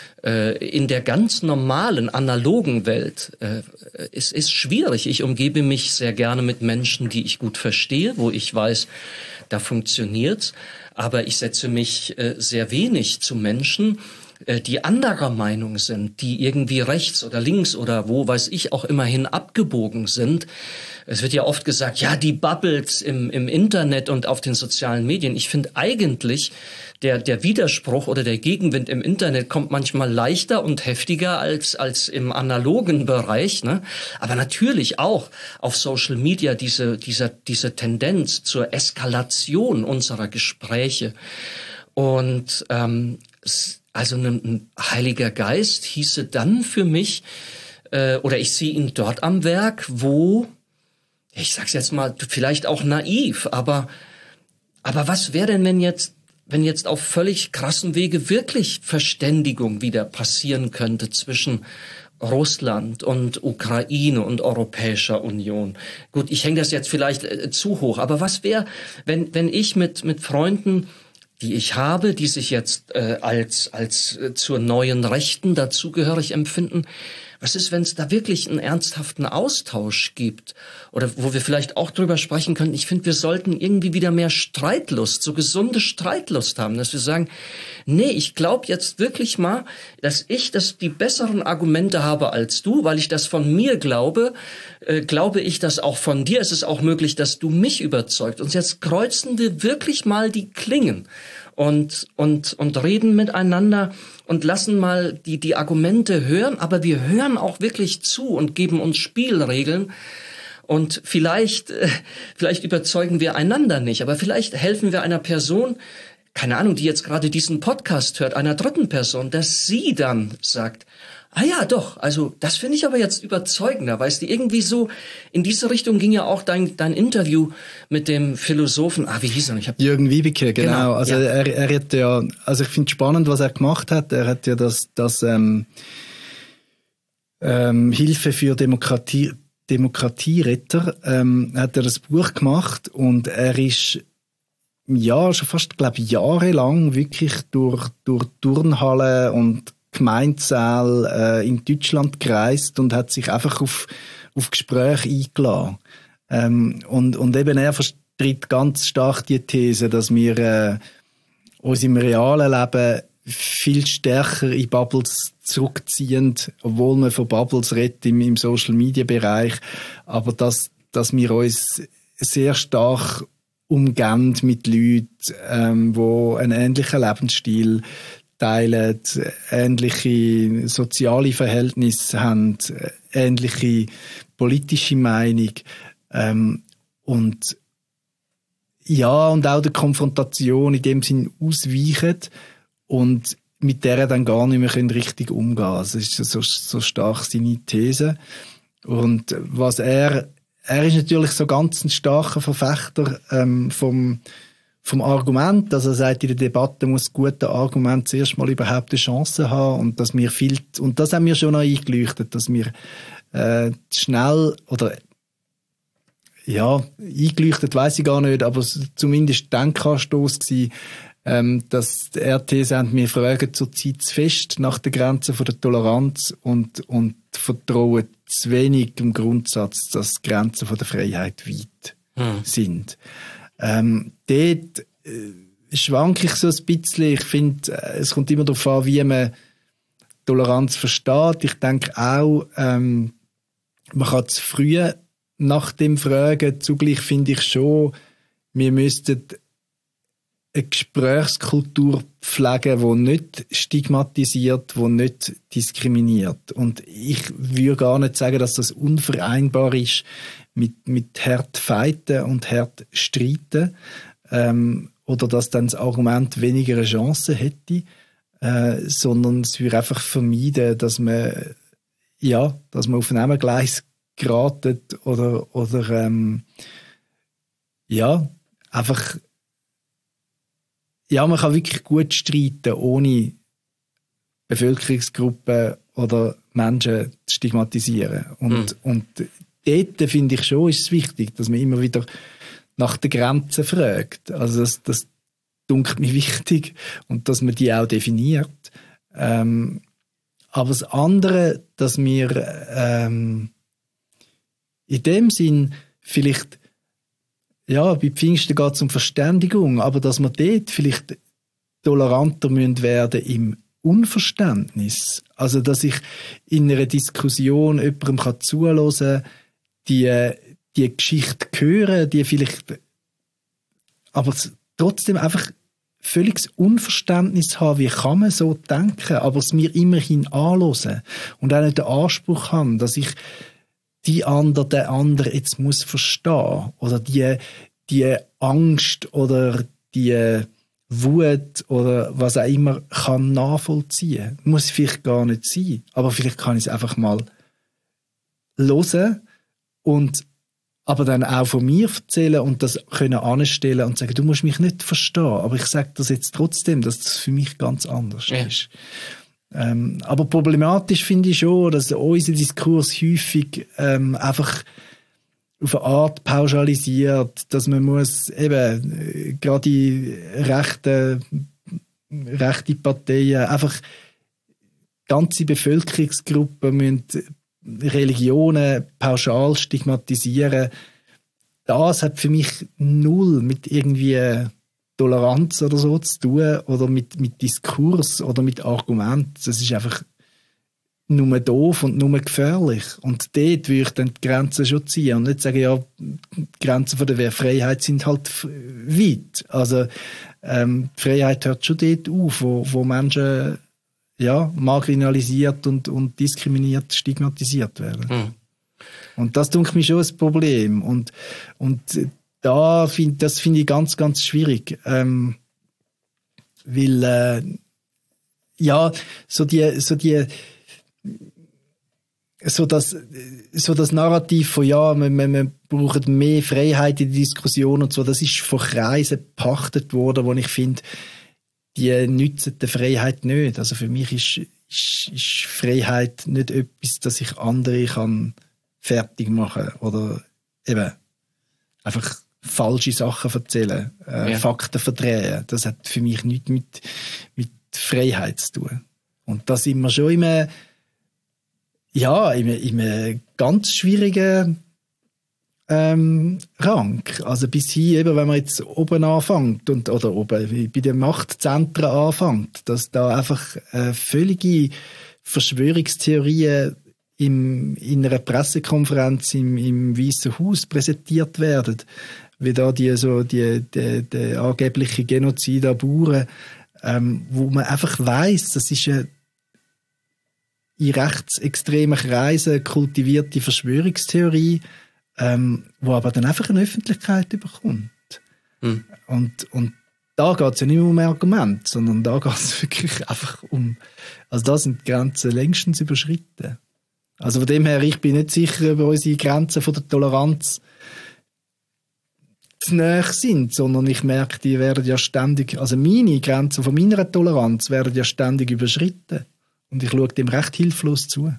in der ganz normalen, analogen Welt äh, es ist schwierig. Ich umgebe mich sehr gerne mit Menschen, die ich gut verstehe, wo ich weiß, da funktioniert's. Aber ich setze mich äh, sehr wenig zu Menschen, äh, die anderer Meinung sind, die irgendwie rechts oder links oder wo weiß ich auch immerhin abgebogen sind. Es wird ja oft gesagt, ja, die Bubbles im, im Internet und auf den sozialen Medien. Ich finde eigentlich, der, der Widerspruch oder der Gegenwind im Internet kommt manchmal leichter und heftiger als, als im analogen Bereich, ne? Aber natürlich auch auf Social Media diese, dieser, diese Tendenz zur Eskalation unserer Gespräche. Und, ähm, also ein, ein Heiliger Geist hieße dann für mich, äh, oder ich sehe ihn dort am Werk, wo, ich sag's jetzt mal, vielleicht auch naiv, aber aber was wäre denn, wenn jetzt, wenn jetzt auf völlig krassem Wege wirklich Verständigung wieder passieren könnte zwischen Russland und Ukraine und Europäischer Union? Gut, ich hänge das jetzt vielleicht äh, zu hoch, aber was wäre, wenn, wenn ich mit, mit Freunden, die ich habe, die sich jetzt äh, als, als äh, zur neuen Rechten dazugehörig empfinden, was ist, wenn es da wirklich einen ernsthaften Austausch gibt? Oder wo wir vielleicht auch drüber sprechen können, ich finde, wir sollten irgendwie wieder mehr Streitlust, so gesunde Streitlust haben, dass wir sagen, nee, ich glaube jetzt wirklich mal, dass ich das die besseren Argumente habe als du, weil ich das von mir glaube, äh, glaube ich das auch von dir. Es ist auch möglich, dass du mich überzeugt. Und jetzt kreuzen wir wirklich mal die Klingen und und und reden miteinander und lassen mal die die Argumente hören, aber wir hören auch wirklich zu und geben uns Spielregeln. Und vielleicht äh, vielleicht überzeugen wir einander nicht, aber vielleicht helfen wir einer Person, keine Ahnung, die jetzt gerade diesen Podcast hört, einer dritten Person, dass sie dann sagt, ah ja, doch, also das finde ich aber jetzt überzeugender, weißt du, irgendwie so, in diese Richtung ging ja auch dein dein Interview mit dem Philosophen, ah, wie hieß er? Ich hab Jürgen Wiebeke, genau. Genau, also ja. er, er hat ja, also ich finde spannend, was er gemacht hat. Er hat ja das, das ähm, ähm, Hilfe für Demokratie, Demokratieretter, ähm, hat er das Buch gemacht und er ist ja schon fast, glaube ich, jahrelang wirklich durch durch Turnhallen und Gemeindesäle äh, in Deutschland gereist und hat sich einfach auf auf Gespräche eingeladen. Ähm, und und eben er vertritt ganz stark die These, dass wir äh, uns im realen Leben viel stärker in Bubbles zurückziehen, obwohl man von Bubbles redet im, im Social-Media-Bereich, aber dass dass wir uns sehr stark umgeben mit Leuten, ähm, die einen ähnlichen Lebensstil teilen, ähnliche soziale Verhältnisse haben, ähnliche politische Meinung, ähm, und ja, und auch der Konfrontation in dem Sinn ausweichen und mit der dann gar nicht mehr richtig umgehen können. Das ist so, so stark seine These. Und was er, er ist natürlich so ganz ein starker Verfechter ähm, vom vom Argument, also er sagt, in der Debatte muss das gute Argument zuerst mal überhaupt eine Chance haben und dass wir viel, und das haben wir schon noch eingeleuchtet, dass wir äh, schnell oder ja, eingeleuchtet weiss ich gar nicht, aber zumindest Denkanstoss gewesen, ähm, dass die R T sagt, wir fragen zurzeit zu fest nach der Grenze von der Toleranz und, und vertrauen zu wenig im Grundsatz, dass die Grenzen von der Freiheit weit hm. sind. Ähm, dort äh, schwanke ich so ein bisschen. Ich finde, äh, es kommt immer darauf an, wie man Toleranz versteht. Ich denke auch, ähm, man kann zu früh nach dem fragen. Zugleich finde ich schon, wir müssten eine Gesprächskultur pflegen, die nicht stigmatisiert, die nicht diskriminiert. Und ich würde gar nicht sagen, dass das unvereinbar ist mit, mit hart fighten und hart streiten, ähm, oder dass dann das Argument weniger eine Chance hätte, äh, sondern es würde einfach vermeiden, dass man, ja, dass man auf einem Gleis geratet oder, oder ähm, ja, einfach ja, man kann wirklich gut streiten, ohne Bevölkerungsgruppen oder Menschen zu stigmatisieren. Und, mhm. und dort finde ich schon, ist es wichtig, dass man immer wieder nach den Grenzen fragt. Also das, das dunkelt mir wichtig und dass man die auch definiert. Ähm, aber das andere, dass wir ähm, in dem Sinn vielleicht, ja, bei Pfingsten geht es um Verständigung, aber dass wir dort vielleicht toleranter müssen werden im Unverständnis. Also, dass ich in einer Diskussion jemandem zuhören kann, die, die Geschichte hören, die vielleicht, aber trotzdem einfach völliges Unverständnis haben, wie kann man so denken, aber es mir immerhin anhören und auch nicht den Anspruch haben, dass ich die andere, der andere jetzt muss verstehen oder die, die Angst oder die Wut oder was auch immer kann nachvollziehen. Muss vielleicht gar nicht sein, aber vielleicht kann ich es einfach mal hören und aber dann auch von mir erzählen und das können anstellen und sagen, du musst mich nicht verstehen, aber ich sage das jetzt trotzdem, dass das für mich ganz anders ja. ist. Ähm, aber problematisch finde ich schon, dass unser Diskurs häufig ähm, einfach auf eine Art pauschalisiert, dass man muss eben gerade die rechte, rechte Parteien einfach ganze Bevölkerungsgruppen müssen Religionen pauschal stigmatisieren. Das hat für mich null mit irgendwie Toleranz oder so zu tun oder mit, mit Diskurs oder mit Argument. Das ist einfach nur doof und nur gefährlich. Und dort würde ich dann die Grenzen schon ziehen und nicht sagen, ja, die Grenzen von der Freiheit sind halt weit. Also ähm, die Freiheit hört schon dort auf, wo, wo Menschen ja, marginalisiert und, und diskriminiert, stigmatisiert werden. Mhm. Und das denke ich mir schon ein Problem. Und, und da find, das finde ich ganz, ganz schwierig. Ähm, weil, äh, ja, so die, so die, so das, so das Narrativ von, ja, wir, wir, wir brauchen mehr Freiheit in der Diskussion und so, das ist von Kreisen gepachtet worden, wo ich finde, die nützen die Freiheit nicht. Also für mich ist, ist, ist Freiheit nicht etwas, dass ich andere kann fertig machen oder eben einfach falsche Sachen erzählen, äh, ja. Fakten verdrehen. Das hat für mich nichts mit, mit Freiheit zu tun. Und da sind wir schon immer ja, in einem ganz schwierigen Ähm, Rang. Also bis hin, eben, wenn man jetzt oben anfängt und, oder oben bei den Machtzentren anfängt, dass da einfach äh, völlige Verschwörungstheorien im, in einer Pressekonferenz im, im Weißen Haus präsentiert werden, wie da die, so, die, die, die angebliche Genozid an Bauern, ähm, wo man einfach weiss, das ist eine in rechtsextremen Kreisen kultivierte Verschwörungstheorie, Ähm, wo aber dann einfach eine Öffentlichkeit bekommt. Hm. Und, und da geht es ja nicht mehr um Argument, sondern da geht es wirklich einfach um, also da sind die Grenzen längstens überschritten. Also von dem her, ich bin nicht sicher, ob unsere Grenzen von der Toleranz zu nahe sind, sondern ich merke, die werden ja ständig, also meine Grenzen von meiner Toleranz werden ja ständig überschritten. Und ich schaue dem recht hilflos zu.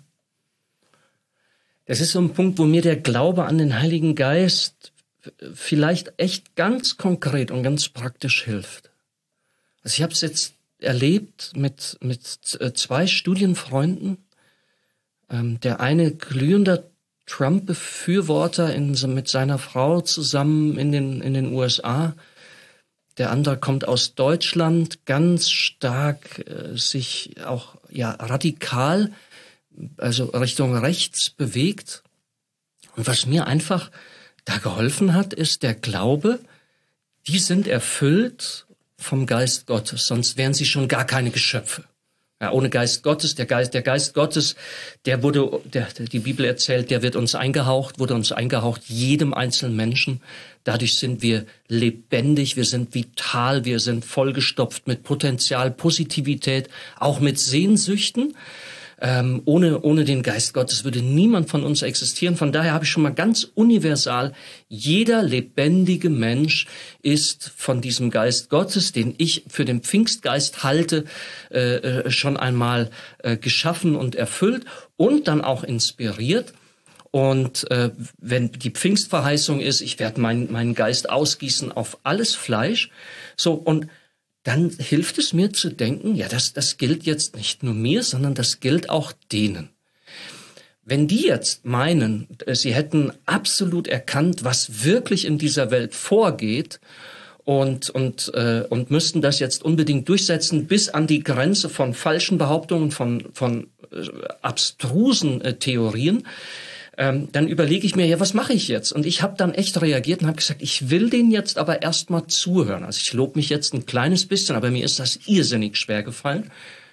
Das ist so ein Punkt, wo mir der Glaube an den Heiligen Geist vielleicht echt ganz konkret und ganz praktisch hilft. Also ich habe es jetzt erlebt mit, mit zwei Studienfreunden. Ähm, der eine glühender Trump-Befürworter in, mit seiner Frau zusammen in den, in den U S A. Der andere kommt aus Deutschland, ganz stark äh, sich auch ja radikal also Richtung rechts bewegt. Und was mir einfach da geholfen hat, ist der Glaube, die sind erfüllt vom Geist Gottes, sonst wären sie schon gar keine Geschöpfe. Ja, ohne Geist Gottes, der Geist, der Geist Gottes, der wurde, der, die Bibel erzählt, der wird uns eingehaucht, wurde uns eingehaucht, jedem einzelnen Menschen. Dadurch sind wir lebendig, wir sind vital, wir sind vollgestopft mit Potenzial, Positivität, auch mit Sehnsüchten. Ähm, ohne, ohne den Geist Gottes würde niemand von uns existieren. Von daher habe ich schon mal ganz universal, jeder lebendige Mensch ist von diesem Geist Gottes, den ich für den Pfingstgeist halte, äh, schon einmal äh, geschaffen und erfüllt und dann auch inspiriert. Und äh, wenn die Pfingstverheißung ist, ich werde meinen meinen Geist ausgießen auf alles Fleisch, so und dann hilft es mir zu denken, ja, das, das gilt jetzt nicht nur mir, sondern das gilt auch denen. Wenn die jetzt meinen, sie hätten absolut erkannt, was wirklich in dieser Welt vorgeht und, und, äh, und müssten das jetzt unbedingt durchsetzen bis an die Grenze von falschen Behauptungen, von, von äh, abstrusen äh, Theorien, Ähm, dann überlege ich mir, ja, was mache ich jetzt? Und ich habe dann echt reagiert und habe gesagt, ich will denen jetzt aber erst mal zuhören. Also ich lobe mich jetzt ein kleines bisschen, aber mir ist das irrsinnig schwer gefallen.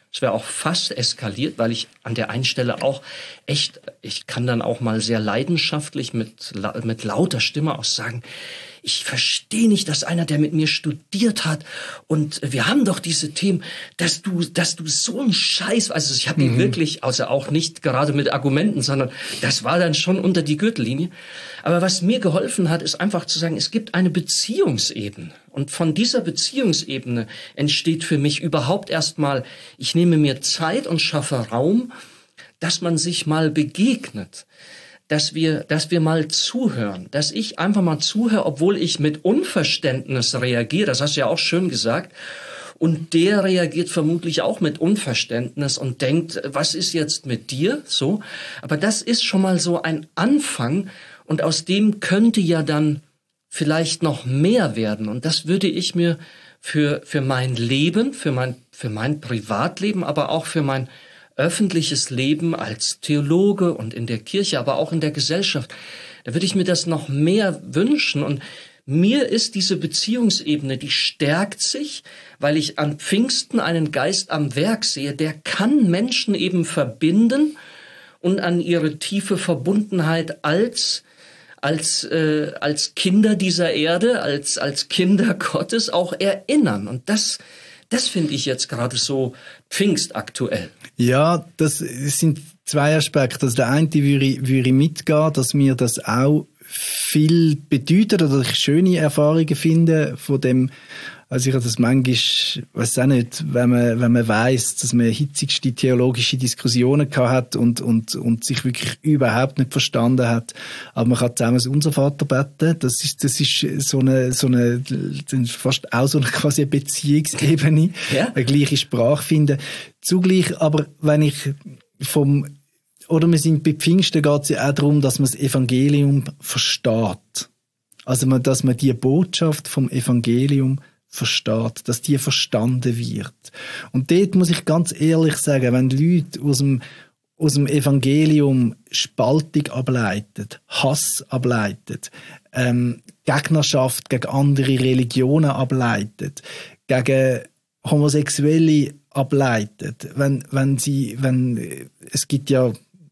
Es wäre auch fast eskaliert, weil ich an der einen Stelle auch echt, ich kann dann auch mal sehr leidenschaftlich mit, mit lauter Stimme auch sagen, ich verstehe nicht, dass einer, der mit mir studiert hat und wir haben doch diese Themen, dass du, dass du so einen Scheiß, also ich habe ihn mhm. wirklich, also auch nicht gerade mit Argumenten, sondern das war dann schon unter die Gürtellinie. Aber was mir geholfen hat, ist einfach zu sagen, es gibt eine Beziehungsebene. Und von dieser Beziehungsebene entsteht für mich überhaupt erstmal, ich nehme mir Zeit und schaffe Raum, dass man sich mal begegnet. Dass wir, dass wir mal zuhören, dass ich einfach mal zuhöre, obwohl ich mit Unverständnis reagiere, das hast du ja auch schön gesagt, und der reagiert vermutlich auch mit Unverständnis und denkt, was ist jetzt mit dir, so, aber das ist schon mal so ein Anfang und aus dem könnte ja dann vielleicht noch mehr werden und das würde ich mir für, für mein Leben, für mein, für mein Privatleben, aber auch für mein öffentliches Leben als Theologe und in der Kirche, aber auch in der Gesellschaft, da würde ich mir das noch mehr wünschen. Und mir ist diese Beziehungsebene, die stärkt sich, weil ich an Pfingsten einen Geist am Werk sehe, der kann Menschen eben verbinden und an ihre tiefe Verbundenheit als als äh, als Kinder dieser Erde, als als Kinder Gottes auch erinnern. Und das Das finde ich jetzt gerade so pfingstaktuell. Ja, das sind zwei Aspekte. Also der eine würde, würde mitgehen, dass mir das auch viel bedeutet oder ich schöne Erfahrungen finde von dem, also ich habe das manchmal, weiß auch nicht, wenn man, wenn man weiss, dass man hitzigste theologische Diskussionen gehabt hat und, und, und sich wirklich überhaupt nicht verstanden hat. Aber man kann zusammen das Unser Vater beten. Das ist, das ist so eine, so eine, fast auch so eine quasi eine Beziehungsebene. Ja. Eine gleiche Sprache finden. Zugleich, aber wenn ich vom, oder wir sind bei Pfingsten geht es ja auch darum, dass man das Evangelium versteht. Also, dass man die Botschaft vom Evangelium versteht, dass die verstanden wird. Und dort muss ich ganz ehrlich sagen, wenn Leute aus dem, aus dem Evangelium Spaltung ableiten, Hass ableiten, ähm, Gegnerschaft gegen andere Religionen ableiten, gegen Homosexuelle ableiten, wenn, wenn sie, wenn, es gibt ja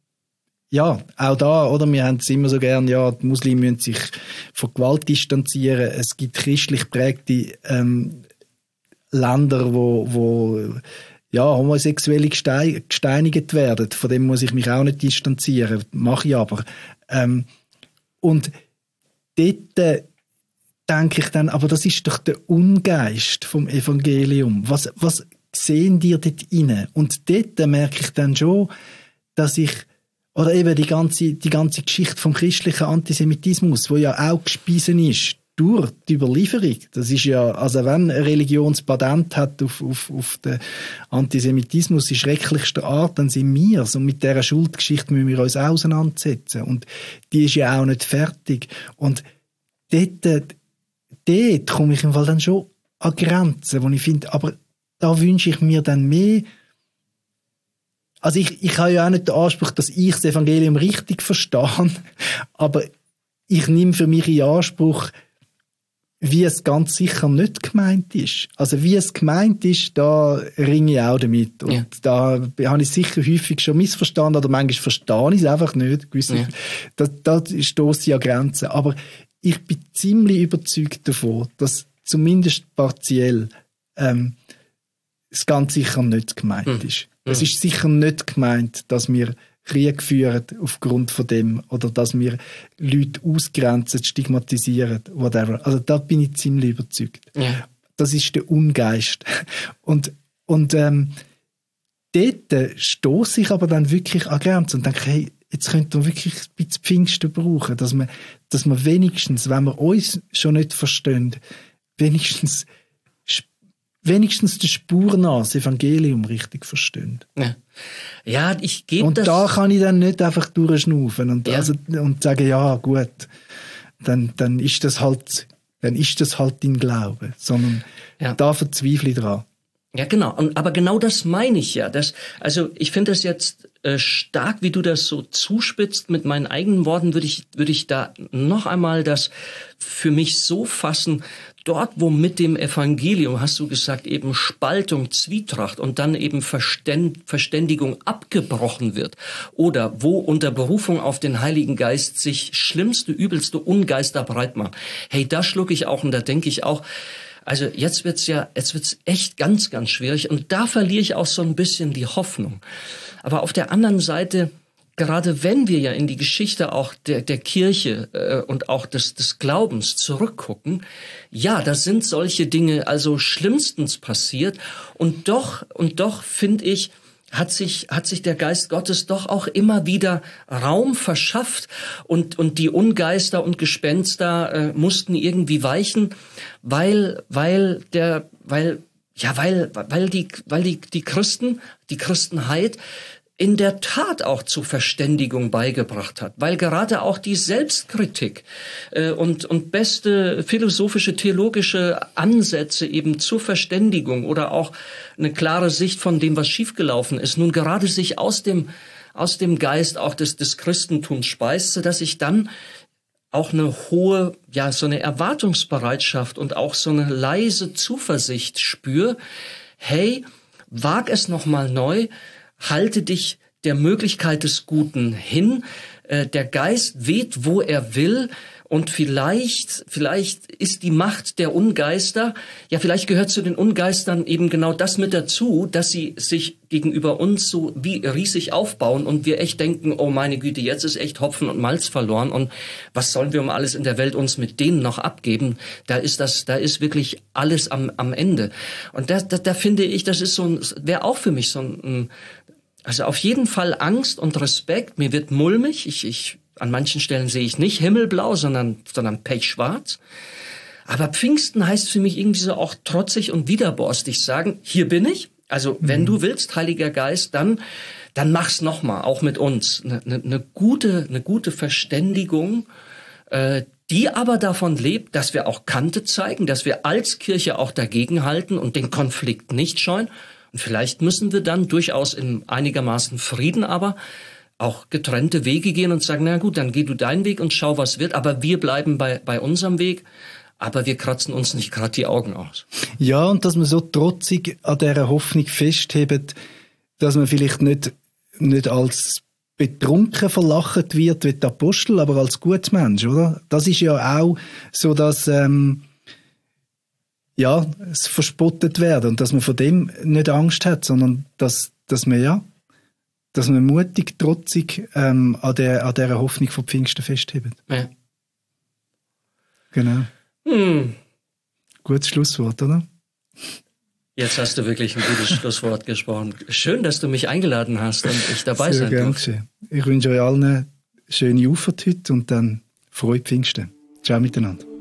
Ja, auch da, oder? Wir haben es immer so gern, ja, die Muslime müssen sich von Gewalt distanzieren. Es gibt christlich prägte ähm, Länder, wo, wo ja, Homosexuelle gestein, gesteinigt werden. Von dem muss ich mich auch nicht distanzieren. Mache ich aber. Ähm, und dort äh, denke ich dann, aber das ist doch der Ungeist vom Evangelium. Was, was sehen die dort rein? Und dort merke ich dann schon, dass ich Oder eben die ganze, die ganze Geschichte vom christlichen Antisemitismus, wo ja auch gespiesen ist durch die Überlieferung. Das ist ja, also wenn ein Religionspatent hat auf, auf, auf den Antisemitismus in schrecklichster Art, dann sind wir es. Und mit dieser Schuldgeschichte müssen wir uns auseinandersetzen. Und die ist ja auch nicht fertig. Und dort, dort komme ich im Fall dann schon an Grenzen, wo ich finde, aber da wünsche ich mir dann mehr. Also ich, ich habe ja auch nicht den Anspruch, dass ich das Evangelium richtig verstehe, aber ich nehme für mich in Anspruch, wie es ganz sicher nicht gemeint ist. Also wie es gemeint ist, da ringe ich auch damit. Und ja. Da habe ich sicher häufig schon missverstanden oder manchmal verstehe ich es einfach nicht. Ja. Da, da stosse ich an Grenzen. Aber ich bin ziemlich überzeugt davon, dass zumindest partiell ähm, es ganz sicher nicht gemeint mhm. ist. Es ist sicher nicht gemeint, dass wir Krieg führen aufgrund von dem oder dass wir Leute ausgrenzen, stigmatisieren, whatever. Also da bin ich ziemlich überzeugt. Ja. Das ist der Ungeist. Und, und ähm, dort stosse ich aber dann wirklich an Grenzen und denke, hey, jetzt könnte man wirklich ein bisschen Pfingsten brauchen, dass man, dass man wenigstens, wenn wir uns schon nicht verstehen, wenigstens wenigstens die Spur nach das Evangelium richtig verstehen. Ja, ja ich gebe das... Und da kann ich dann nicht einfach durchschnaufen und, ja. also, und sagen, ja, gut, dann, dann ist das halt, dann ist das halt dein Glaube, sondern ja. da verzweifle ich dran. Ja, genau. Und, aber genau das meine ich ja. Das, also ich finde das jetzt äh, stark, wie du das so zuspitzt. Mit meinen eigenen Worten würde ich, würde ich da noch einmal das für mich so fassen. dort, wo mit dem Evangelium, hast du gesagt, eben Spaltung, Zwietracht und dann eben Verständigung abgebrochen wird, oder wo unter Berufung auf den Heiligen Geist sich schlimmste, übelste Ungeister breit machen, hey, da schlucke ich auch und da denke ich auch, also jetzt wird's ja, jetzt wird's echt ganz, ganz schwierig und da verliere ich auch so ein bisschen die Hoffnung. Aber auf der anderen Seite, gerade wenn wir ja in die Geschichte auch der, der Kirche äh, und auch des, des Glaubens zurückgucken, ja, da sind solche Dinge also schlimmstens passiert und doch, und doch finde ich, hat sich, hat sich der Geist Gottes doch auch immer wieder Raum verschafft und, und die Ungeister und Gespenster äh, mussten irgendwie weichen, weil, weil der, weil, ja, weil, weil die, weil die, die Christen, die Christenheit in der Tat auch zur Verständigung beigebracht hat, weil gerade auch die Selbstkritik äh, und und beste philosophische, theologische Ansätze eben zur Verständigung oder auch eine klare Sicht von dem, was schiefgelaufen ist, nun gerade sich aus dem aus dem Geist auch des des Christentums speist, so dass ich dann auch eine hohe, ja, so eine Erwartungsbereitschaft und auch so eine leise Zuversicht spüre. Hey, wag es noch mal neu. Halte dich der Möglichkeit des Guten hin. Äh, der Geist weht, wo er will. Und vielleicht, vielleicht ist die Macht der Ungeister, ja, vielleicht gehört zu den Ungeistern eben genau das mit dazu, dass sie sich gegenüber uns so wie riesig aufbauen und wir echt denken, oh meine Güte, jetzt ist echt Hopfen und Malz verloren und was sollen wir um alles in der Welt uns mit denen noch abgeben? Da ist das, da ist wirklich alles am, am Ende. Und da, da, da finde ich, das ist so ein, wäre auch für mich so ein, also auf jeden Fall Angst und Respekt. Mir wird mulmig. Ich, ich, an manchen Stellen sehe ich nicht himmelblau, sondern, sondern pechschwarz. Aber Pfingsten heißt für mich irgendwie so auch trotzig und widerborstig sagen, hier bin ich. Also, wenn mhm. du willst, Heiliger Geist, dann, dann mach's nochmal, auch mit uns. Eine, eine, eine gute, eine gute Verständigung, äh, die aber davon lebt, dass wir auch Kante zeigen, dass wir als Kirche auch dagegenhalten und den Konflikt nicht scheuen. Und vielleicht müssen wir dann durchaus in einigermaßen Frieden aber auch getrennte Wege gehen und sagen, na gut, dann geh du deinen Weg und schau, was wird. Aber wir bleiben bei, bei unserem Weg. Aber wir kratzen uns nicht gerade die Augen aus. Ja, und dass man so trotzig an dieser Hoffnung festhebt, dass man vielleicht nicht, nicht als betrunken verlacht wird wie die Apostel, aber als Gutmensch, oder? Das ist ja auch so, dass ähm, ja, es verspottet werden und dass man von dem nicht Angst hat, sondern dass, dass man ja, dass man mutig, trotzig ähm, an der an dieser Hoffnung von Pfingsten festhebt. Ja. Genau. Hm. Gutes Schlusswort, oder? Jetzt hast du wirklich ein gutes Schlusswort gesprochen. Schön, dass du mich eingeladen hast und ich dabei Sehr sein gern durfte. geschehen. Ich wünsche euch allen eine schöne Auffahrt heute und dann frohe Pfingsten. Ciao miteinander.